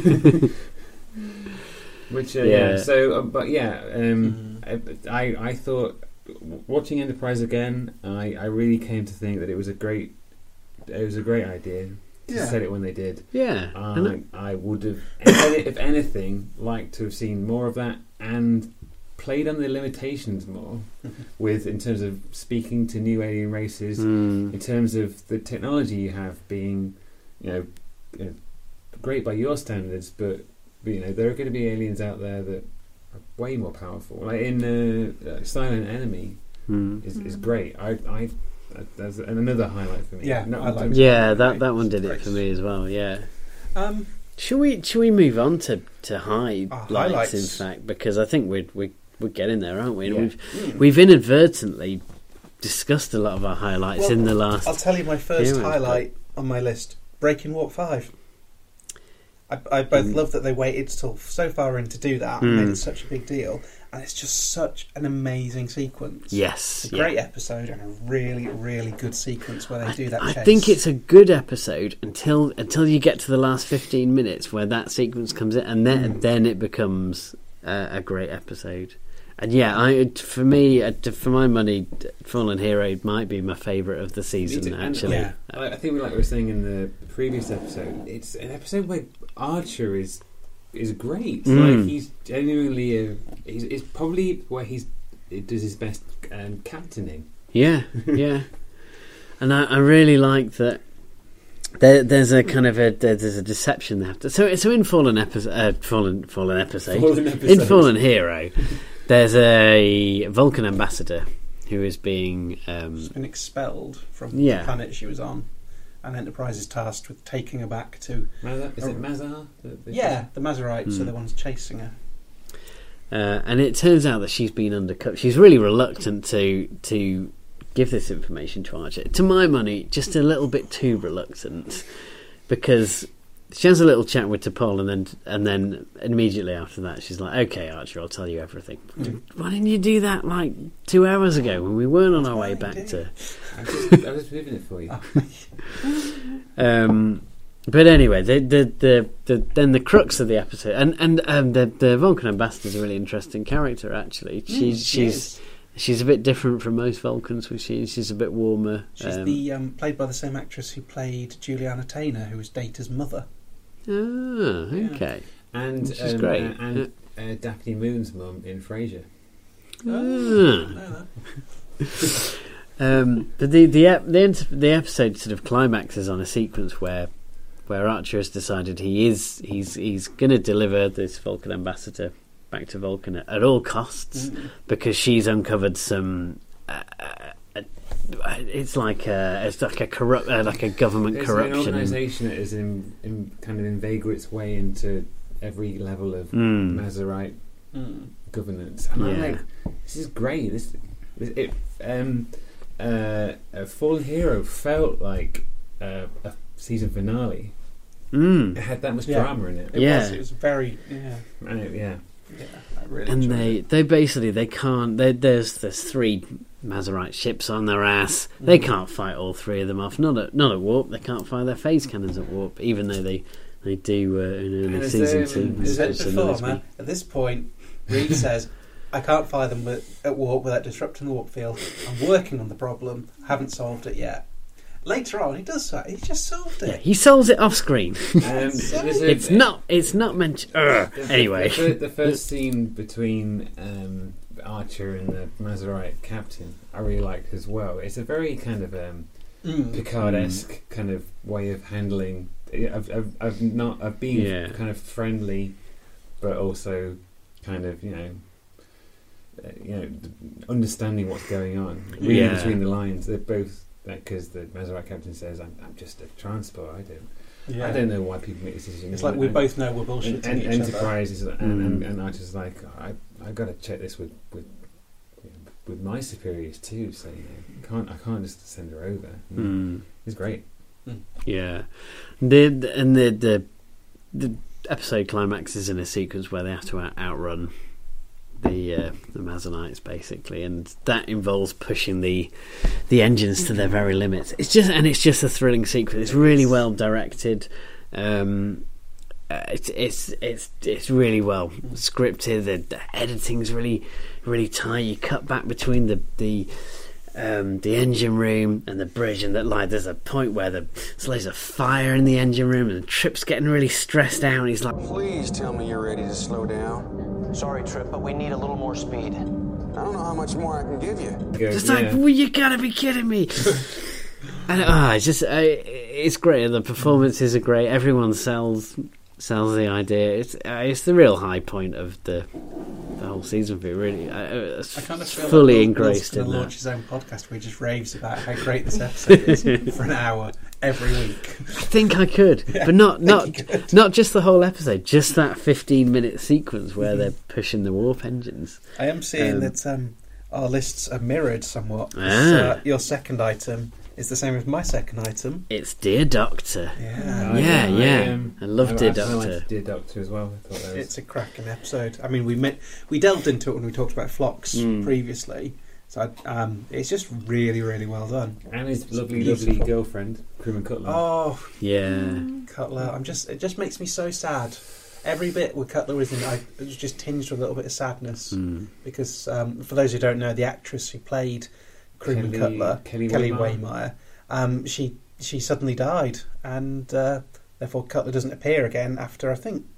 I thought watching Enterprise again, I really came to think that it was a great idea to set it when they did. Yeah, I would have, if anything, liked to have seen more of that and played on the limitations more, in terms of speaking to new alien races, in terms of the technology you have being, great by your standards, but there are going to be aliens out there that are way more powerful. Like in Silent Enemy is great. That's another highlight for me. That one did it for me as well. Yeah. Should we move on to highlights? In fact, because I think we're getting there, aren't we? And we've inadvertently discussed a lot of our highlights in the last. I'll tell you my first highlight on my list: Breaking Warp 5. I both love that they waited till so far in to do that and made it such a big deal, and it's just such an amazing sequence. Yes, it's a great episode and a really, really good sequence where they do that chase. I think it's a good episode until you get to the last 15 minutes where that sequence comes in, and then it becomes a great episode. And for my money, Fallen Hero might be my favourite of the season. Actually, I think like we were saying in the previous episode, it's an episode where Archer is great. Like he's genuinely he's probably where he does his best captaining. Yeah, and I really like that. There's a kind of there's a deception they have to. So in Fallen Hero. There's a Vulcan ambassador who is being she's been expelled from the planet she was on, and Enterprise is tasked with taking her back to... Is it Mazar? The Mazarites are the ones chasing her. And it turns out that she's been undercover. She's really reluctant to give this information to Archer. To my money, just a little bit too reluctant, because she has a little chat with T'Pol, and then immediately after that, she's like, "Okay, Archer, I'll tell you everything." Why didn't you do that like 2 hours ago when we weren't on our way back to? I was moving it for you. But anyway, then the crux of the episode, and the Vulcan ambassador is a really interesting character. Actually, she's a bit different from most Vulcans. She's a bit warmer. She's played by the same actress who played Juliana Taylor, who was Data's mother. Ah, okay. And she's great. And Daphne Moon's mum in Frasier. But the episode sort of climaxes on a sequence where Archer has decided he's going to deliver this Vulcan ambassador back to Vulcan at all costs, because she's uncovered some. It's like a government corruption. An organisation that is in kind of inveigled its way into every level of Mazarite governance, and I'm like, this is great. A Fallen Hero felt like a season finale. It had that much drama in it. It was very they basically can't. There's 3 Mazarite ships on their ass. They can't fight all 3 of them off. Not at warp. They can't fire their phase cannons at warp, even though they do in early season 2. At this point, Reed says, "I can't fire them at warp without disrupting the warp field. I'm working on the problem. Haven't solved it yet." Later on, he does that. He just solved it. Yeah, he solves it off screen. It's not mentioned. Anyway, the first scene between Archer and the Mazarite captain, I really liked as well. It's a very kind of Picard-esque kind of way of handling. Of being kind of friendly, but also kind of understanding what's going on. Reading between the lines. They're both. Because the Mazarite captain says, "I'm just a transport. I don't know why people make this decision." It's like we both know we're bullshitting and each Enterprise other. and Archer's like, I got to check this with my superiors too. So I can't just send her over. It's great. Yeah, the episode climaxes in a sequence where they have to outrun the Mazanites, basically, and that involves pushing the engines to their very limits. It's just a thrilling sequence. It's really well directed. It's really well scripted. The editing's really really tight. You cut back between the engine room and the bridge, and there's a point where there's loads of fire in the engine room, and Trip's getting really stressed out. And he's like, "Please tell me you're ready to slow down." "Sorry, Trip, but we need a little more speed." "I don't know how much more I can give you." Just like, well, you gotta be kidding me. And it's great. The performances are great. Everyone sells the idea. It's the real high point of the whole season for it, really. I kind of feel fully like engrossed in that. Launch his own podcast where he just raves about how great this episode is for an hour every week. I think I could, but not just the whole episode, just that 15-minute sequence where they're pushing the warp engines. I am seeing that our lists are mirrored somewhat. Your second item is the same as my second item. It's Dear Doctor. I love Dear Doctor. I liked Dear Doctor as well. I thought it's a cracking episode. I mean, we delved into it when we talked about Phlox previously. So it's just really, really well done. And his lovely girlfriend, Crewman Cutler. Oh yeah, Cutler. It just makes me so sad. Every bit with Cutler was it was just tinged with a little bit of sadness because for those who don't know, the actress who played Crewman Cutler, Kelly Waymire, she suddenly died, and therefore Cutler doesn't appear again after I think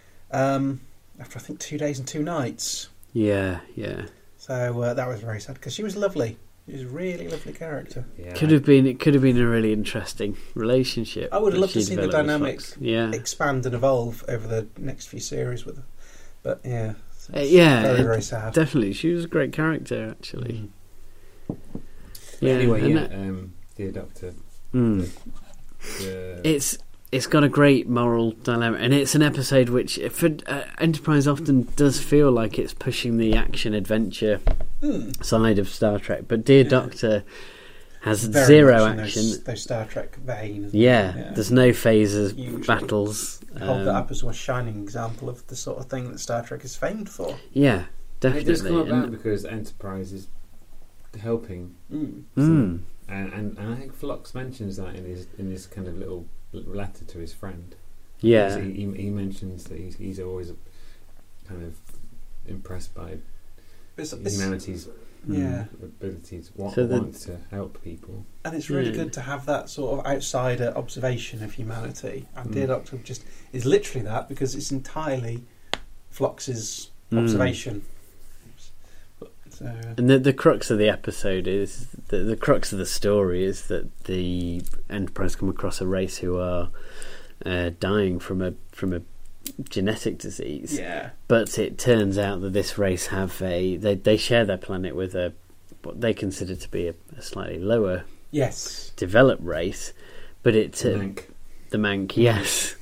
2 days and 2 nights. Yeah. So that was very sad because she was lovely. She was a really lovely character. Yeah. It could have been a really interesting relationship. I would have loved to see the dynamic expand and evolve over the next few series with her. But very, very sad. Definitely, she was a great character actually. Anyway, Dear Doctor. It's got a great moral dilemma, and it's an episode which, for Enterprise, often does feel like it's pushing the action-adventure side of Star Trek. But Dear Doctor has Very zero much in action. those Star Trek vein. Yeah, there's no phases, Hugely. battles. Hold that up as a shining example of the sort of thing that Star Trek is famed for. Yeah, And it does come definitely. about because Enterprise is helping. Mm. And I think Phlox mentions that in his kind of little letter to his friend. Yeah. He mentions that he's always kind of impressed by humanity's ability to want to help people. And it's really good to have that sort of outsider observation of humanity. And Dear Doctor just is literally that, because it's entirely Phlox's observation. So, and the crux of the episode is the crux of the story is that the Enterprise come across a race who are dying from a genetic disease. Yeah. But it turns out that this race have they share their planet with what they consider to be a slightly lower developed race, but the Mank, yes.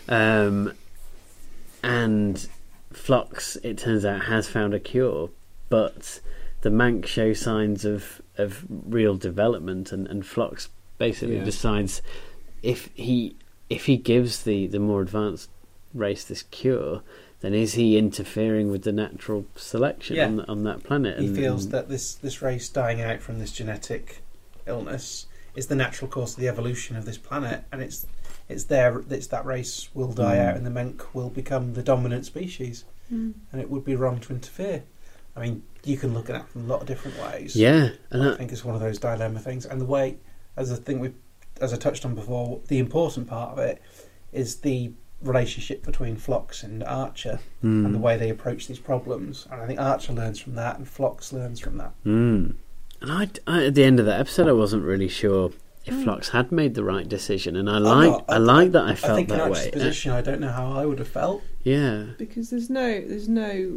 And Phlox, it turns out, has found a cure, but the Mank show signs of real development, and Phlox basically decides if he gives the more advanced race this cure, then is he interfering with the natural selection on that planet? He feels that this race dying out from this genetic illness is the natural course of the evolution of this planet, and it's that race will die out and the Menk will become the dominant species, and it would be wrong to interfere. I mean, you can look at it from a lot of different ways. Yeah, and I think it's one of those dilemma things. And the way, as I touched on before, the important part of it is the relationship between Phlox and Archer and the way they approach these problems. And I think Archer learns from that, and Phlox learns from that. And I at the end of that episode, I wasn't really sure if Phlox had made the right decision, and I like that I felt I think that in way. Archer's position, I don't know how I would have felt. Yeah, because there's no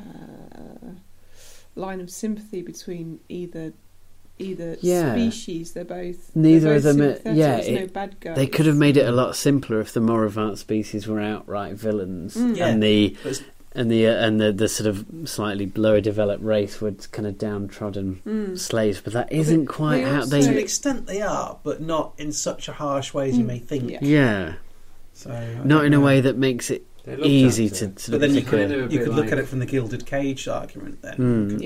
line of sympathy between either species. They're both neither of them. There's no bad guys. They could have made it a lot simpler if the more advanced species were outright villains, and the sort of slightly lower developed race were kind of downtrodden slaves. But that isn't quite how they. To an extent, they are, but not in such a harsh way as you may think. Yeah. So not in a way that makes it easy to. But then you could look at it from the Gilded Cage argument. Then,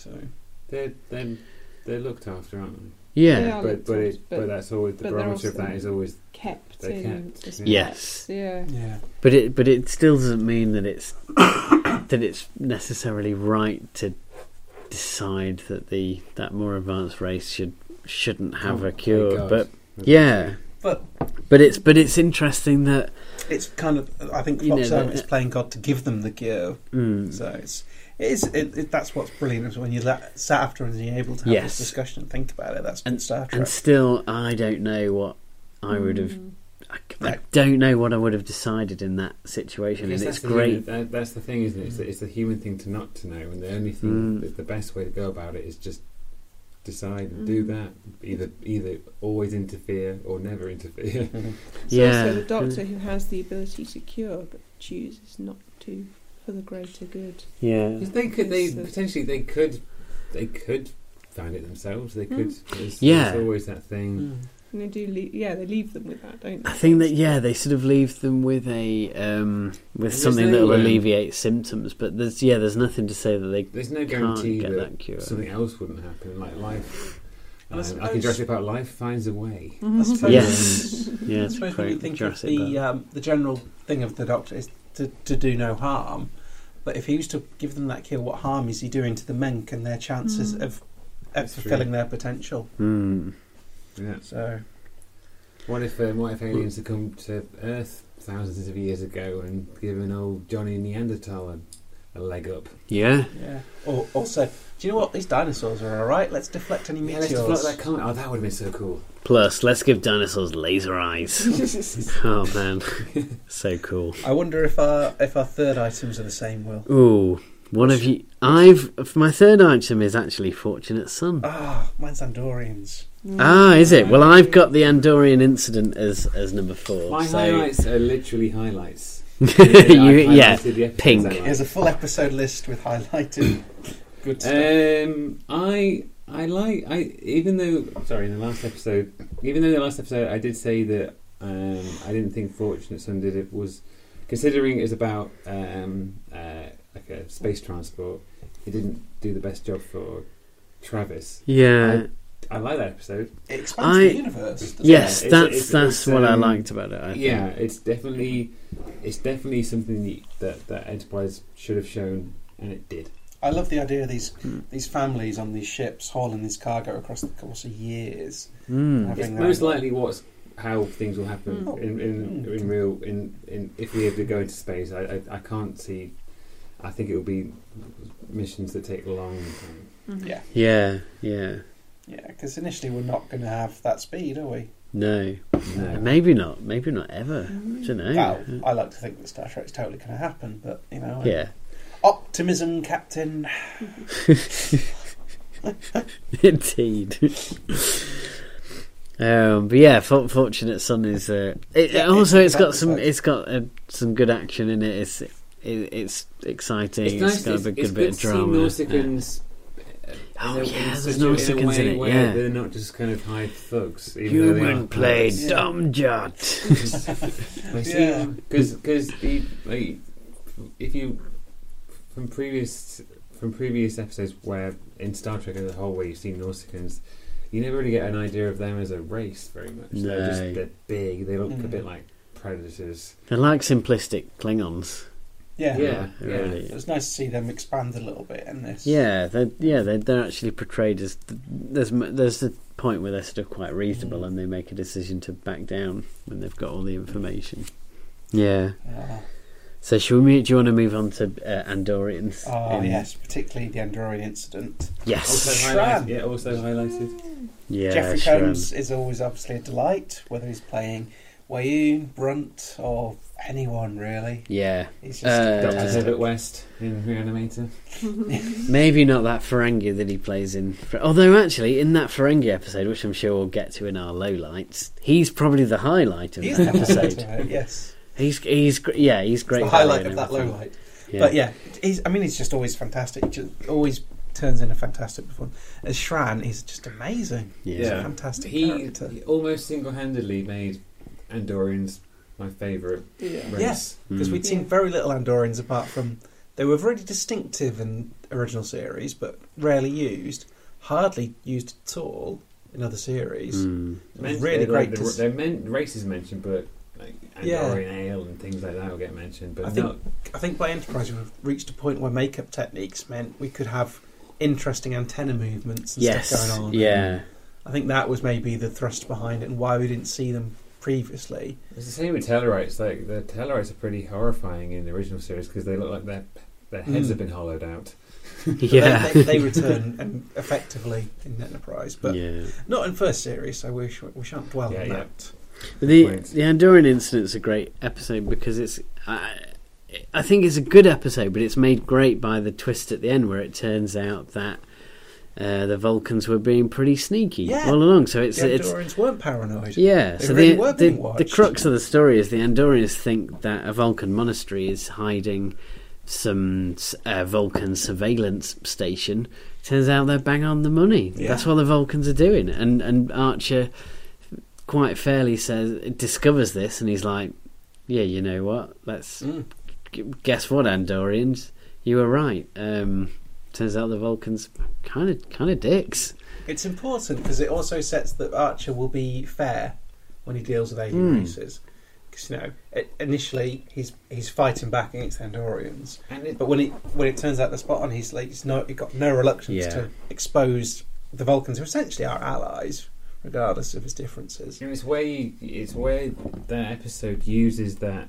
They're looked after, aren't they? Yeah, but that's always the barometer of that is always kept. Yes. Yeah. But it still doesn't mean that it's necessarily right to decide that that more advanced race shouldn't have a cure. But but it's interesting that it's kind of, I think Fox is playing God to give them the cure. So that's what's brilliant, is when you sat after and you're able to have this discussion and think about it. That's good Star Trek. And still, I don't know what I would have. I don't know what I would have decided in that situation, and it's great. That's the thing, isn't it? It's the human thing to not to know, and the only thing, the best way to go about it is just decide and do that. Either always interfere or never interfere. It's also the Doctor who has the ability to cure, but chooses not to for the greater good. Yeah, they could find it themselves. They could. There's always that thing. And they do. They leave them with that, don't they? I think that they sort of leave them with a with something that will alleviate symptoms. But there's nothing to say that there's no guarantee can't get that cure. Something else wouldn't happen, like life. I can Jurassic Park, life finds a way. I suppose, yes, I suppose when you think of the general thing of the Doctor is to do no harm. But if he was to give them that cure, what harm is he doing to the Menk and their chances of fulfilling their potential? Yeah. So, what if aliens had come to Earth thousands of years ago and given old Johnny Neanderthal a leg up? Yeah. Or also, do you know what? These dinosaurs are all right. Let's deflect any meteors. Let's deflect that comment. Oh, that would have been so cool. Plus, let's give dinosaurs laser eyes. Oh man, so cool. I wonder if our third items are the same, Will. Ooh, One of you, my third item is actually Fortunate Son. Mine's Andorians. Is it? Well, I've got the Andorian incident as number 4. My so... highlights are literally highlights. Pink. There's a full episode list with highlighted good stuff. Even though the last episode I did say that I didn't think Fortunate Son did it, was considering it's about like a space transport, he didn't do the best job for Travis. Yeah. I like that episode. It expands the universe. Yes, it? That's what I liked about it. I think. It's definitely something that Enterprise should have shown, and it did. I love the idea of these families on these ships hauling this cargo across the course of years. It's most likely how things will happen in real if we ever go into space. I can't see. I think it will be missions that take a long time. Yeah. Yeah, because initially we're not going to have that speed, are we? No. Maybe not ever. I don't know. Well, I like to think that Star Trek's totally going to happen, but Yeah. Optimism, Captain. Indeed. But yeah, Fortunate Son is. It's got some good action in it. It's exciting. It's got a good bit of drama. Nausicans, there's Nausicans in it. Yeah, they're not just kind of high thugs. Human played dumb jot. Because if you from previous episodes where in Star Trek as a whole where you've seen Nausicans, you never really get an idea of them as a race very much. No. They're big. They look a bit like predators. They're like simplistic Klingons. Yeah. Really. It was nice to see them expand a little bit in this. They're actually portrayed as there's a point where they're sort of quite reasonable and they make a decision to back down when they've got all the information. Yeah. So do you want to move on to Andorians? Yes, particularly the Andorian incident. Yes. Also highlighted. Yeah, Jeffrey Combs is always obviously a delight, whether he's playing Wayoon, Brunt, or anyone really. Yeah. He's just Dr. Herbert West in Reanimator. Maybe not that Ferengi that he plays in. Although actually, in that Ferengi episode, which I'm sure we'll get to in our lowlights, he's probably the highlight of that episode. Yes. He's great. He's great. The highlight of that low light. Yeah. But he's just always fantastic. He just always turns in a fantastic performance. As Shran, he's just amazing. Yeah. He's a fantastic character. He almost single-handedly made Andorians my favourite race. Yes, because we'd seen very little Andorians apart from they were very distinctive in original series, but rarely used. Hardly used at all in other series. It was really great. They're races mentioned, but like Andorian ale and things like that will get mentioned. But I think by Enterprise we've reached a point where makeup techniques meant we could have interesting antenna movements and stuff going on. Yeah, I think that was maybe the thrust behind it and why we didn't see them previously. It's the same with Tellarites. Like the Tellarites are pretty horrifying in the original series because they look like their heads have been hollowed out. Yeah, they return effectively in Enterprise, but not in first series. So we shan't dwell on that. The Andorian Incident's a great episode because it's. I think it's a good episode, but it's made great by the twist at the end where it turns out that the Vulcans were being pretty sneaky all along. So the Andorians weren't paranoid. Yeah, they so really were being watched. The crux of the story is the Andorians think that a Vulcan monastery is hiding some Vulcan surveillance station. Turns out they're bang on the money. Yeah. That's what the Vulcans are doing, and Archer quite fairly discovers this, and he's like, "Yeah, you know what? Guess what, Andorians? You were right." Turns out the Vulcans kind of dicks. It's important because it also sets that Archer will be fair when he deals with alien races. Because initially he's fighting back against the Andorians, but when it turns out they're spot on, he's got no reluctance to expose the Vulcans, who essentially are allies, regardless of his differences. It's where that episode uses that.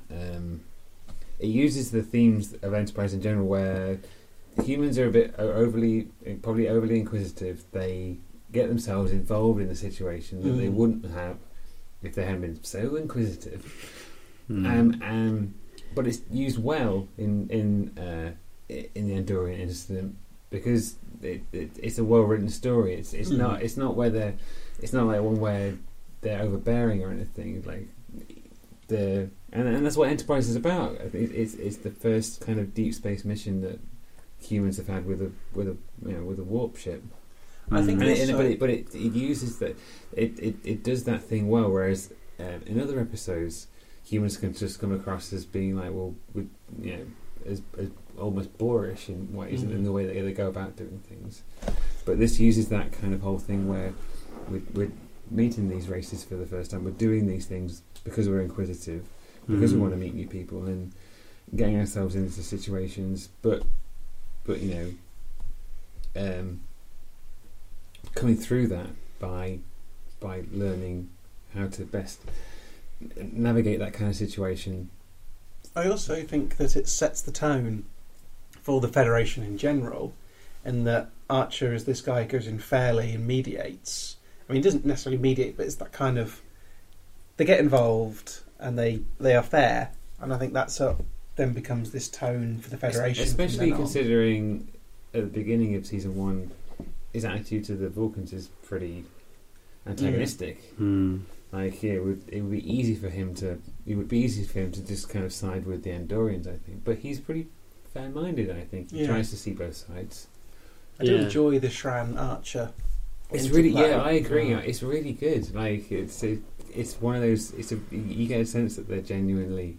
It uses the themes of Enterprise in general, where humans are a bit overly inquisitive. They get themselves involved in the situation that they wouldn't have if they hadn't been so inquisitive. But it's used well in in the Andorian incident, because it's a well-written story. It's not where it's not like one where they're overbearing or anything. Like and that's what Enterprise is about. I think it's the first kind of deep space mission that humans have had with a warp ship. I think, but it uses that it does that thing well. Whereas in other episodes, humans can just come across as being like, well, as almost boorish in ways in the way that they go about doing things. But this uses that kind of whole thing where we're meeting these races for the first time. We're doing these things because we're inquisitive, because we want to meet new people and getting ourselves into situations. But coming through that by learning how to best navigate that kind of situation. I also think that it sets the tone for the Federation in general, and that Archer, as this guy, goes in fairly and mediates. I mean, he doesn't necessarily mediate, but it's that kind of, they get involved and they are fair, and I think that's then becomes this tone for the Federation. Especially considering at the beginning of season 1, his attitude to the Vulcans is pretty antagonistic. Like it would be easy for him to just kind of side with the Andorians, I think. But he's pretty fair-minded, I think. He tries to see both sides. I do enjoy the Shran Archer. It's really I agree. It's really good. Like it's one of those. You get a sense that they're genuinely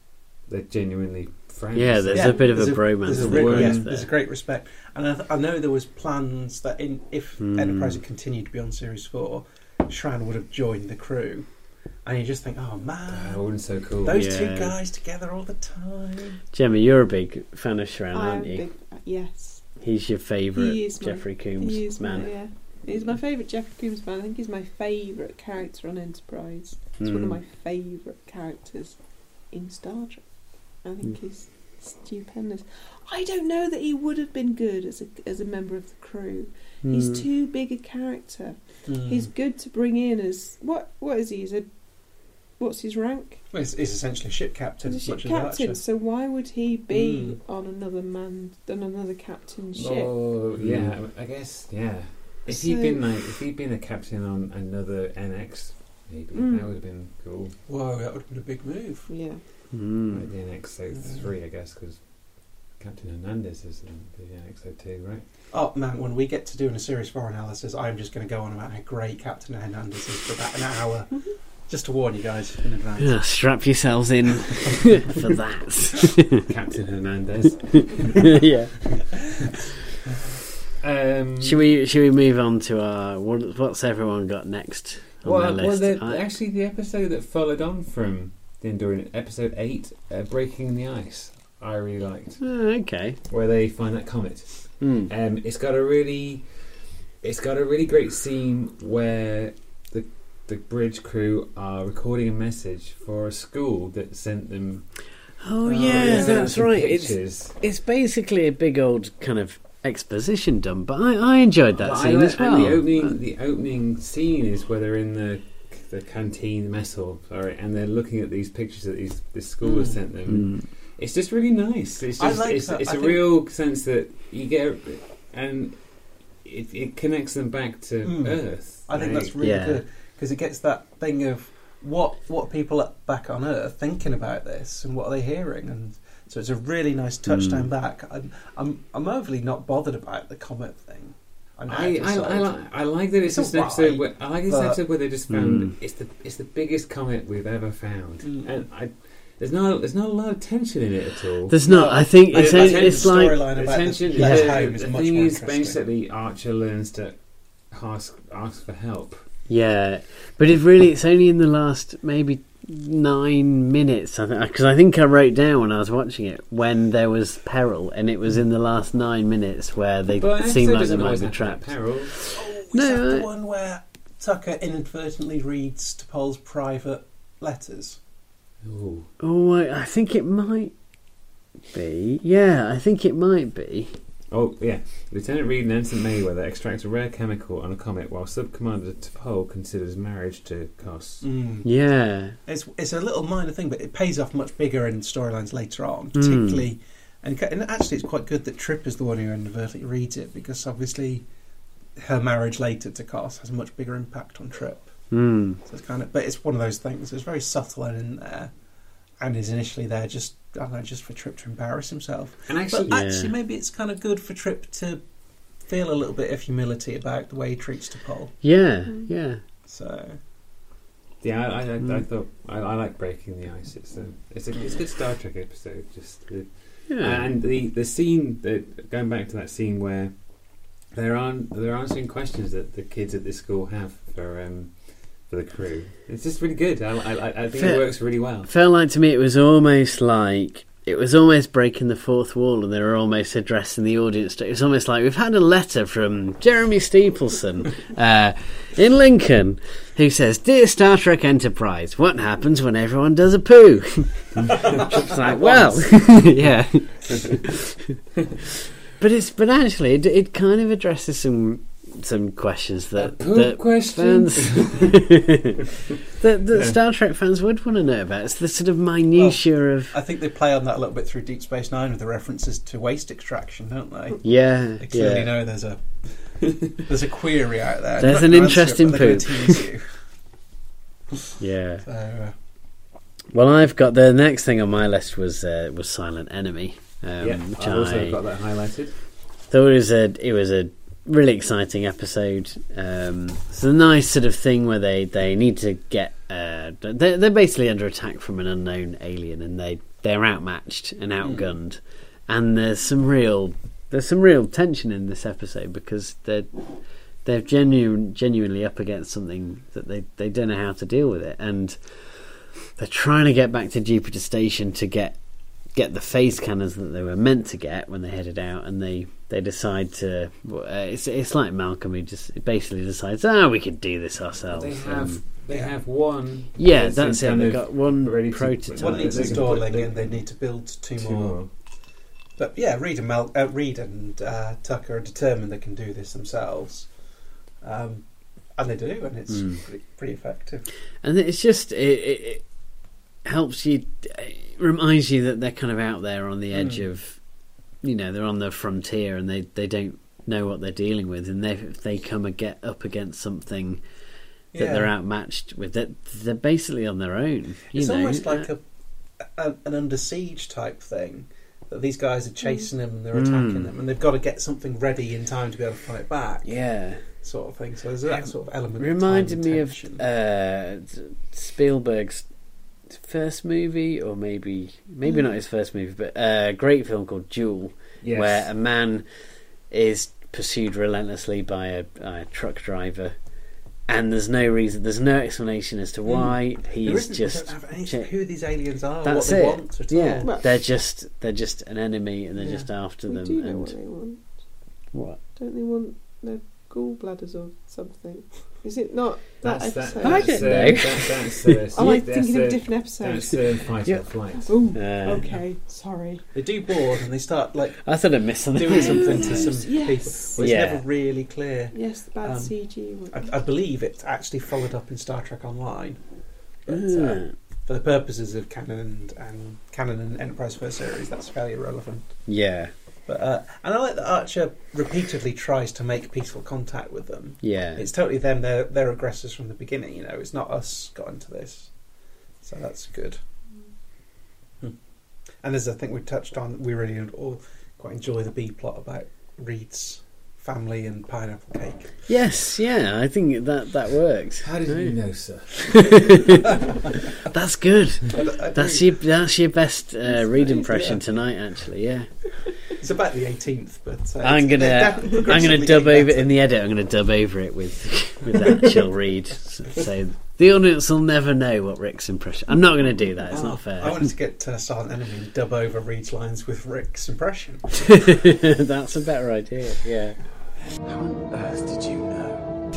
friends. Yeah, there's a bit of a bromance. There's a great respect, and I know there was plans that if Enterprise had continued to be on Series 4, Shran would have joined the crew, and you just think, oh man, that would be so cool. Those two guys together all the time. Gemma, you're a big fan of Shran, aren't you? Yes. He's your favourite Jeffrey Combs man. He's my favourite Jeffrey Combs man. I think he's my favourite character on Enterprise. He's one of my favourite characters in Star Trek. I think he's stupendous. I don't know that he would have been good as a member of the crew. He's too big a character. He's good to bring in as what is he? What's his rank? Well, he's essentially a ship captain. He's a ship captain. So why would he be on another captain's ship? Oh yeah, I guess yeah. If he'd been a captain on another NX, maybe that would have been cool. Whoa, that would have been a big move. Yeah. Like the NX-03, I guess, because Captain Hernandez is in the NX-02, right? Oh man, when we get to doing a Series 4 analysis, I'm just going to go on about how great Captain Hernandez is for about an hour. Just to warn you guys in advance. Yeah, strap yourselves in for that. Captain Hernandez. Yeah. Should we move on to our what's everyone got next on their list? Actually, the episode that followed on from the Andorian, episode 8, Breaking the Ice, I really liked. Okay. Where they find that comet. It's got a really great scene where the bridge crew are recording a message for a school that sent them. Oh yeah, that's right. It's basically a big old kind of exposition dump, but I enjoyed that scene as well. And the opening scene is where they're in the canteen mess hall, and they're looking at these pictures that this school has sent them. It's just really nice. It's a real sense that you get, and it connects them back to Earth. I think that's really good, because it gets that thing of what people back on Earth thinking about this, and what are they hearing, and so it's a really nice touchdown back. I'm overly not bothered about the comet thing. I like that it's an episode. Episode where they just found it's the biggest comet we've ever found, and there's not a lot of tension in it at all. There's not. I think it's like the tension. The thing is basically Archer learns to ask for help. Yeah, but it's only in the last maybe 9 minutes, I think, because I think I wrote down when I was watching it when there was peril, and it was in the last 9 minutes where they seemed like they might be trapped. Is that the one where Tucker inadvertently reads T'Pol's private letters? Oh, I think it might be. Yeah, I think it might be. Oh, yeah. Lieutenant Reed and Ensign Mayweather extract a rare chemical on a comet while Sub-Commander T'Pol considers marriage to Kos. Yeah. It's a little minor thing, but it pays off much bigger in storylines later on, particularly And actually, it's quite good that Trip is the one who inadvertently reads it, because obviously her marriage later to Cos has a much bigger impact on Trip. Mm. So it's but it's one of those things. It's very subtle and in there, and is initially there just for Trip to embarrass himself. And actually, maybe it's kind of good for Trip to feel a little bit of humility about the way he treats T'Pol. Yeah, yeah. So. Yeah, I thought I like breaking the ice. It's a good Star Trek episode. And the scene going back to that scene where they're answering questions that the kids at this school have for the crew. It's just really good. I think it works really well. Felt like to me it was almost breaking the fourth wall, and they were almost addressing the audience. It was almost like we've had a letter from Jeremy Steepleson in Lincoln, who says, "Dear Star Trek Enterprise, what happens when everyone does a poo?" It's like, well, yeah. But actually, it kind of addresses some questions that questions that Star Trek fans would want to know about. It's the sort of minutiae of. I think they play on that a little bit through Deep Space Nine with the references to waste extraction, don't they? Yeah, they clearly know there's a query out there. There's an interesting poop. Yeah. So, well, I've got the next thing on my list was Silent Enemy. Which I also got that highlighted. Thought it was a really exciting episode. It's a nice sort of thing where they need to get they're basically under attack from an unknown alien, and they're outmatched and outgunned, and there's some real tension in this episode because they're genuinely up against something that they don't know how to deal with it, and they're trying to get back to Jupiter Station to get the phase cannons that they were meant to get when they headed out, and they decide to. It's like Malcolm, who just basically decides, we could do this ourselves. They have one. Yeah, that's it. They've got one prototype. One needs installing, and they need to build two more. But yeah, Reed and Tucker are determined they can do this themselves, and they do, and it's pretty effective. And it's just it helps you. It reminds you that they're kind of out there on the edge of, they're on the frontier, and they don't know what they're dealing with, and they come and get up against something that they're outmatched with. They're basically on their own. It's almost like an Under Siege type thing. That these guys are chasing them and they're attacking them, and they've got to get something ready in time to be able to fight back. Yeah, sort of thing. So there's that sort of element. Reminded me of Spielberg's first movie, or maybe not his first movie, but a great film called Duel, where a man is pursued relentlessly by a truck driver, and there's no reason, there's no explanation as to why. He's just who these aliens are. That's what they it. Want at all. Well, they're just an enemy, and they're just after them. Do know what they want? What? Don't they want their gallbladders or something? Is it not that episode? I don't know. I'm thinking of a different episode. That's Fight or Flight. Ooh, okay, sorry. They do board, and they start I thought I missed something. doing something to some people. Well, it's never really clear. Yes, the bad CG one. I believe it's actually followed up in Star Trek Online. But, for the purposes of canon and Enterprise First Series, that's fairly irrelevant. Yeah. But and I like that Archer repeatedly tries to make peaceful contact with them. Yeah, it's totally them. They're aggressors from the beginning. It's not us got into this, so that's good. And as I think we touched on, we really all quite enjoy the B plot about Reed's family and pineapple cake. Yes, yeah, I think that works. How did you know, sir? That's good. That's your best Reed impression tonight, actually. Yeah. It's about the 18th, but I'm gonna dub over in the edit. I'm gonna dub over it with the actual Reed. So the audience will never know what Rick's impression. I'm not going to do that. It's not fair. I wanted to get Silent Enemy and dub over Reed's lines with Rick's impression. That's a better idea. Yeah. How on earth did you know?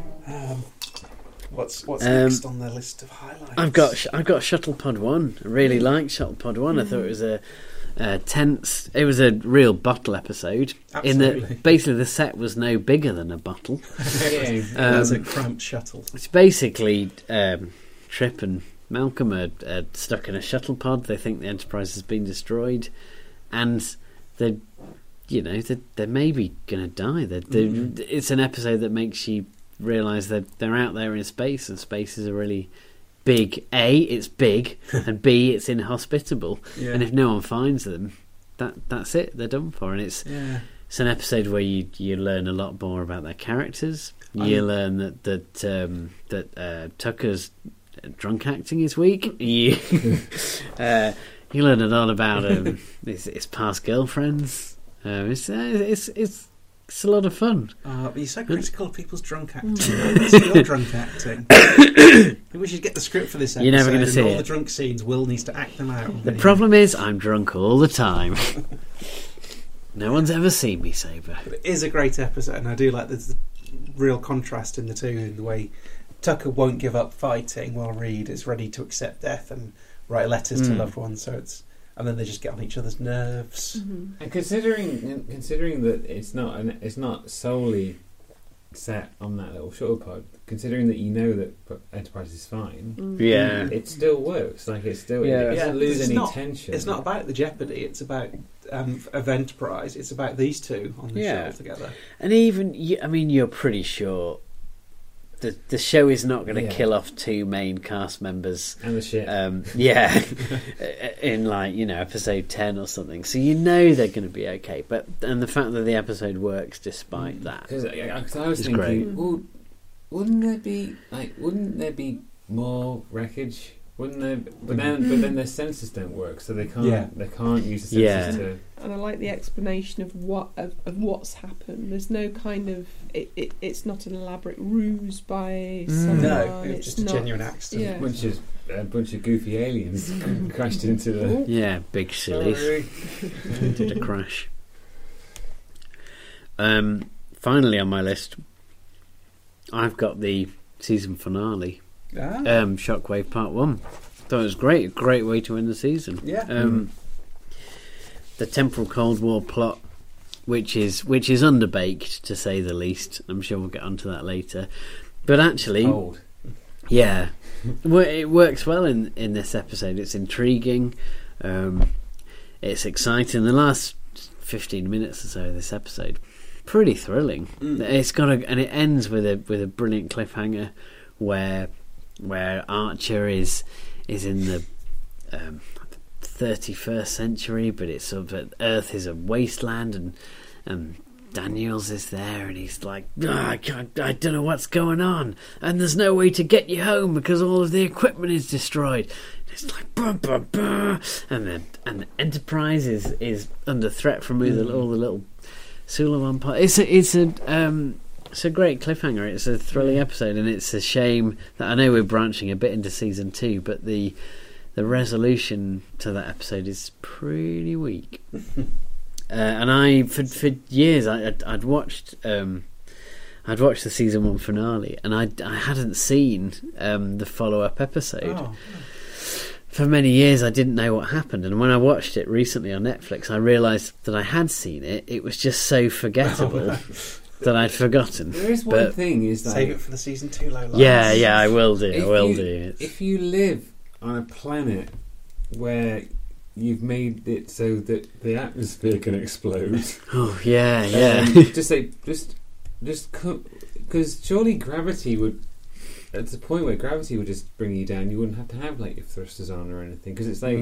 What's next on the list of highlights? I've got Shuttle Pod 1. I really liked Shuttle Pod 1. I thought it was a tense. It was a real bottle episode. Absolutely. In that basically the set was no bigger than a bottle. It was a cramped shuttle. It's basically Trip and Malcolm are stuck in a shuttle pod. They think the Enterprise has been destroyed, and they're maybe going to die. It's an episode that makes you realise that they're out there in space, and space is a really big. A, it's big, and B, it's inhospitable. Yeah. And if no one finds them, that's it. They're done for. And it's an episode where you learn a lot more about their characters. You learn that Tucker's drunk acting is weak. You learn a lot about his past girlfriends. It's a lot of fun. But you're so critical of people's drunk acting. It's your drunk acting. We should get the script for this episode. You're never going to see all the drunk scenes. Will needs to act them out. The problem is, I'm drunk all the time. No one's ever seen me sober. But it is a great episode, and I do like there's a real contrast in the two, in the way Tucker won't give up fighting while Reed is ready to accept death and write letters to loved ones. And then they just get on each other's nerves. Mm-hmm. And considering that it's not solely set on that little shuttle pod, considering that you know that Enterprise is fine, it still works. Like it doesn't lose any tension. It's not about the jeopardy. It's about of Enterprise. It's about these two on the shuttle together. And even you're pretty sure the show is not going to kill off two main cast members and the ship. In episode 10 or something. So you know they're going to be okay. And the fact that the episode works despite that, because I was thinking, well, wouldn't there be more wreckage? Wouldn't there? But then their sensors don't work, so they can't use the sensors to. And I like the explanation of what's happened. There's no kind of it's not an elaborate ruse by someone. No, it's just a genuine accident. Yeah. A bunch of goofy aliens crashed into the. Big sillies. Did a crash. Finally on my list, I've got the season finale. Shockwave Part 1. Thought it was great. A great way to end the season. The temporal Cold War plot, which is underbaked to say the least. I'm sure we'll get onto that later. But actually, it works well in this episode. It's intriguing. It's exciting. The last 15 minutes or so of this episode, pretty thrilling. It's got and it ends with a brilliant cliffhanger where Archer is in the 31st century, but it's sort of Earth is a wasteland, and Daniels is there, and he's like, I don't know what's going on, and there's no way to get you home because all of the equipment is destroyed. And it's like, bah, bah, bah. And the Enterprise is under threat from all the little Sulawan parts. It's a great cliffhanger. It's a thrilling episode, and it's a shame that I know we're branching a bit into season 2, but the resolution to that episode is pretty weak. And I, for years, I'd watched the season 1 finale, and I hadn't seen the follow-up episode. For many years, I didn't know what happened, and when I watched it recently on Netflix, I realised that I had seen it. It was just so forgettable. That I'd forgotten. There is one thing: is that save it for the season 2 low lights. Yeah, I will do. If you live on a planet where you've made it so that the atmosphere can explode, because surely gravity would. At the point where gravity would just bring you down, you wouldn't have to have like your thrusters on or anything, because it's like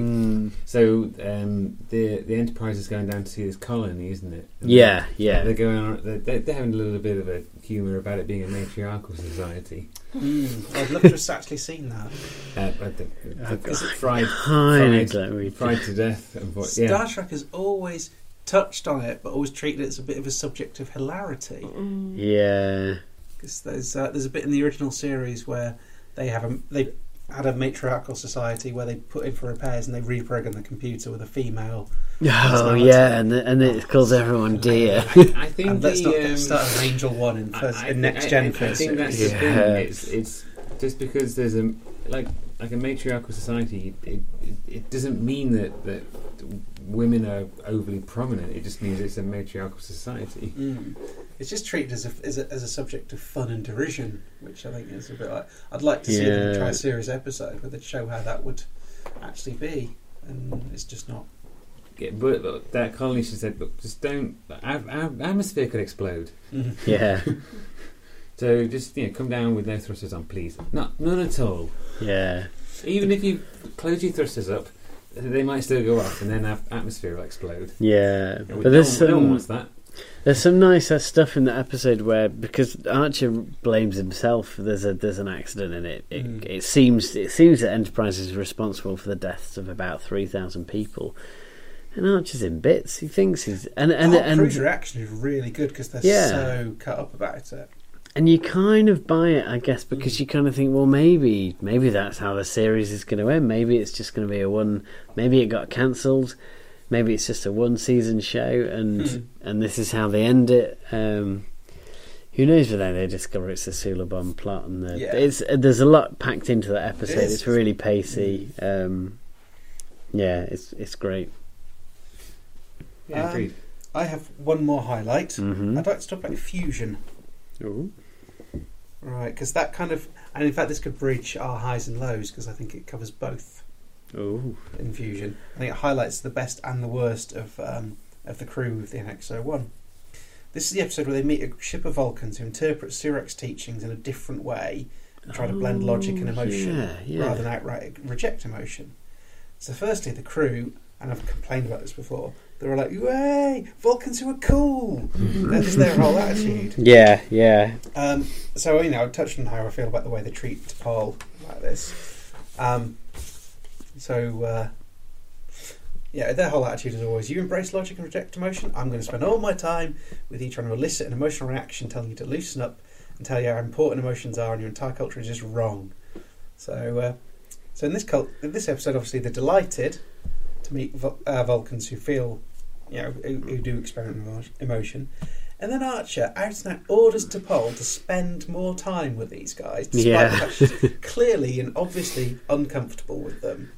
the Enterprise is going down to see this colony, isn't it? And they're going on. They're having a little bit of a humour about it being a matriarchal society. I'd love to have actually seen that. Fried to death. Star Trek has always touched on it, but always treated it as a bit of a subject of hilarity. Yeah. There's a bit in the original series where they had a matriarchal society where they put in for repairs and they reprogram the computer with a female. And it calls everyone dear. I think and let's not get started on Angel 1 in next gen. I think that's the thing. It's just because there's a matriarchal society. It doesn't mean that women are overly prominent. It just means it's a matriarchal society. It's just treated as a subject of fun and derision, which I think is a bit like. I'd like to see them try a series episode where they'd show how that would actually be, and it's just not but that colony, she said, look, just don't. Our atmosphere could explode. Yeah. So just come down with no thrusters on, please. None at all. Yeah. Even if you close your thrusters up, they might still go off, and then our atmosphere will explode. Yeah. But there's no one wants that. There's some nice stuff in that episode where, because Archer blames himself, there's an accident in it. It seems that Enterprise is responsible for the deaths of about 3,000 people, and Archer's in bits. He thinks he's and Crew's reaction is really good because they're so cut up about it. And you kind of buy it, I guess, because you kind of think, well, maybe that's how the series is going to end. Maybe it's just going to be a one. Maybe it got cancelled. Maybe it's just a one-season show, and this is how they end it. Who knows? But then they discover it's a Suliban plot, and there's a lot packed into that episode. It's really pacey. It's great. Yeah, agreed. I have one more highlight. I'd like to talk about fusion. Ooh. Right, because that kind of, and in fact, this could bridge our highs and lows because I think it covers both. Ooh. In fusion, I think it highlights the best and the worst of the crew of the NX-01. This is the episode where they meet a ship of Vulcans who interpret Surak's teachings in a different way and try to blend logic and emotion rather than outright reject emotion. So, firstly, the crew, and I've complained about this before, they were like, "Yay, Vulcans who are cool!" That's their whole attitude. Yeah. So I touched on how I feel about the way they treat T'Pol like this. Their whole attitude is always, you embrace logic and reject emotion, I'm going to spend all my time with you trying to elicit an emotional reaction, telling you to loosen up and tell you how important emotions are, and your entire culture is just wrong. So in this episode, obviously, they're delighted to meet Vulcans who feel, who do experiment with emotion. And then Archer out and out orders T'Pol to spend more time with these guys, despite the fact she's clearly and obviously uncomfortable with them.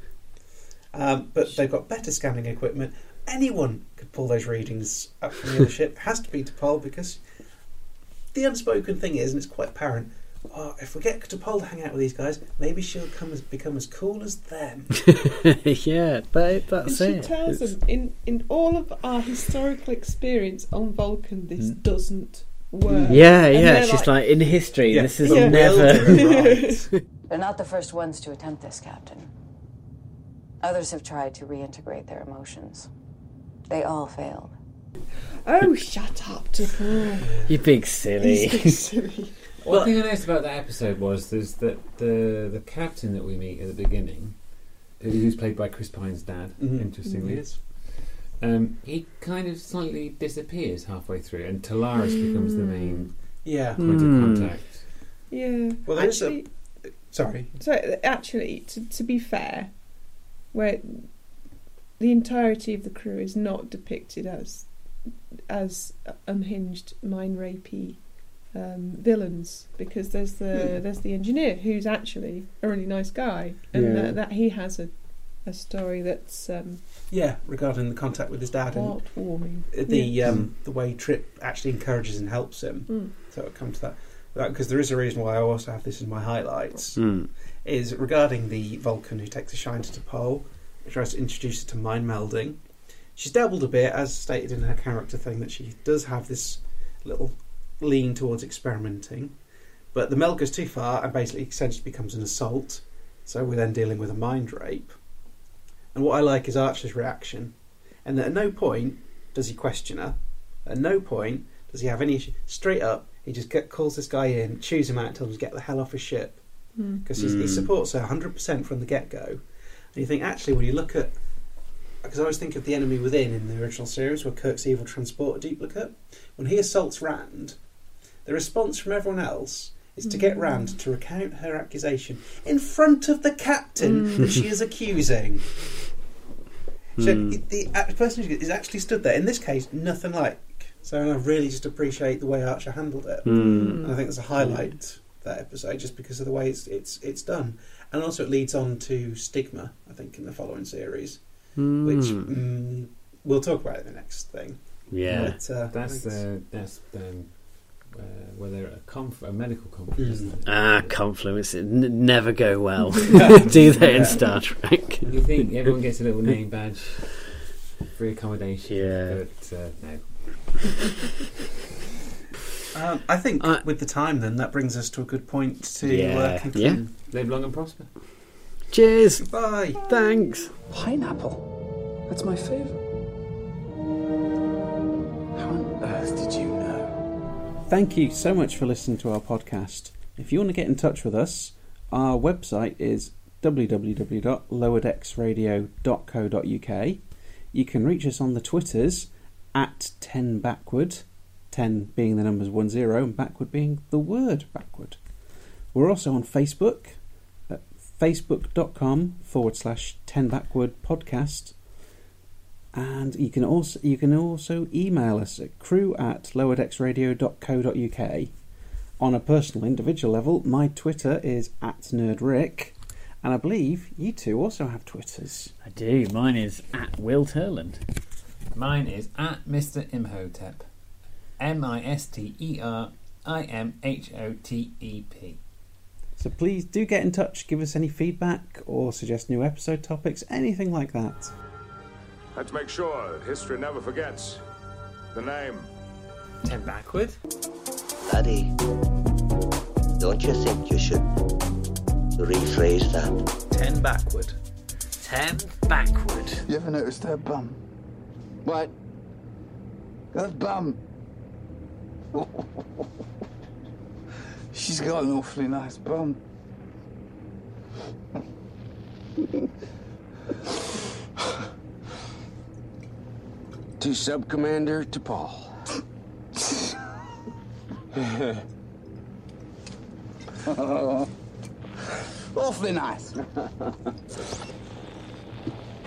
But they've got better scanning equipment. Anyone could pull those readings up from the other ship. It has to be T'Pol, because the unspoken thing is, and it's quite apparent, if we get T'Pol to hang out with these guys, maybe she'll become as cool as them. Yeah, that's it. She tells them, in all of our historical experience on Vulcan, this doesn't work. Yeah, she's like, in history, this is never... Right. They're not the first ones to attempt this, Captain. Others have tried to reintegrate their emotions. They all failed. Oh, shut up, T'Pol. You big silly. He's big silly. One thing I noticed about that episode was there's that the captain that we meet at the beginning, who's played by Chris Pine's dad, interestingly, he kind of slightly disappears halfway through, and Talaris becomes the main point of contact. Yeah. Well, actually, sorry. So actually, to be fair, where the entirety of the crew is not depicted as unhinged, mind rapey villains, because there's the engineer who's actually a really nice guy, and that he has a story that's regarding the contact with his dad heartwarming. And the way Trip actually encourages and helps him. So it'll come to that, because there is a reason why I also have this in my highlights. Is regarding the Vulcan who takes a shine to T'Pol, which tries to introduce her to mind melding. She's dabbled a bit, as stated in her character thing, that she does have this little lean towards experimenting, but the meld goes too far and basically essentially becomes an assault, so we're then dealing with a mind rape. And what I like is Archer's reaction, and that at no point does he question her, at no point does he have any issue. Straight up, he just calls this guy in, chews him out and tells him to get the hell off his ship, because he supports her 100% from the get-go. And you think, actually, when you look at, because I always think of The Enemy Within in the original series, where Kirk's evil transporter duplicate, when he assaults Rand, the response from everyone else is to get Rand to recount her accusation in front of the captain that she is accusing. So the person who is actually stood there, in this case, nothing like. So I really just appreciate the way Archer handled it. And I think there's a highlight that episode just because of the way it's done. And also it leads on to Stigma, I think, in the following series, which we'll talk about in the next thing. Yeah, but, that's where they're at a medical conference. Isn't it? Confluence never go well. Do they in Star Trek? You think everyone gets a little name badge? free accommodation. Yeah. But no. I think with the time, then that brings us to a good point to conclude. Yeah. Live long and prosper. Cheers. Bye. Thanks. Pineapple. That's my favourite. How on earth did you know? Thank you so much for listening to our podcast. If you want to get in touch with us, our website is www.lowerdecksradio.co.uk. You can reach us on the Twitters at 10backward, 10 being the numbers 10 and backward being the word backward. We're also on Facebook at facebook.com/10backward podcast. And you can also email us at crew@lowerdecksradio.co.uk. On a personal, individual level, my Twitter is @nerdrick, and I believe you two also have Twitters. I do. Mine is @Will Turland. Mine is @Mr. Imhotep. MisterImhotep. So please do get in touch, give us any feedback or suggest new episode topics, anything like that. Let's make sure that history never forgets the name. 10 backward? Laddie, don't you think you should rephrase that? 10 backward. 10 backward. You ever noticed her bum? What? Her bum. She's got an awfully nice bum. To Sub-Commander T'Pol. Awfully nice.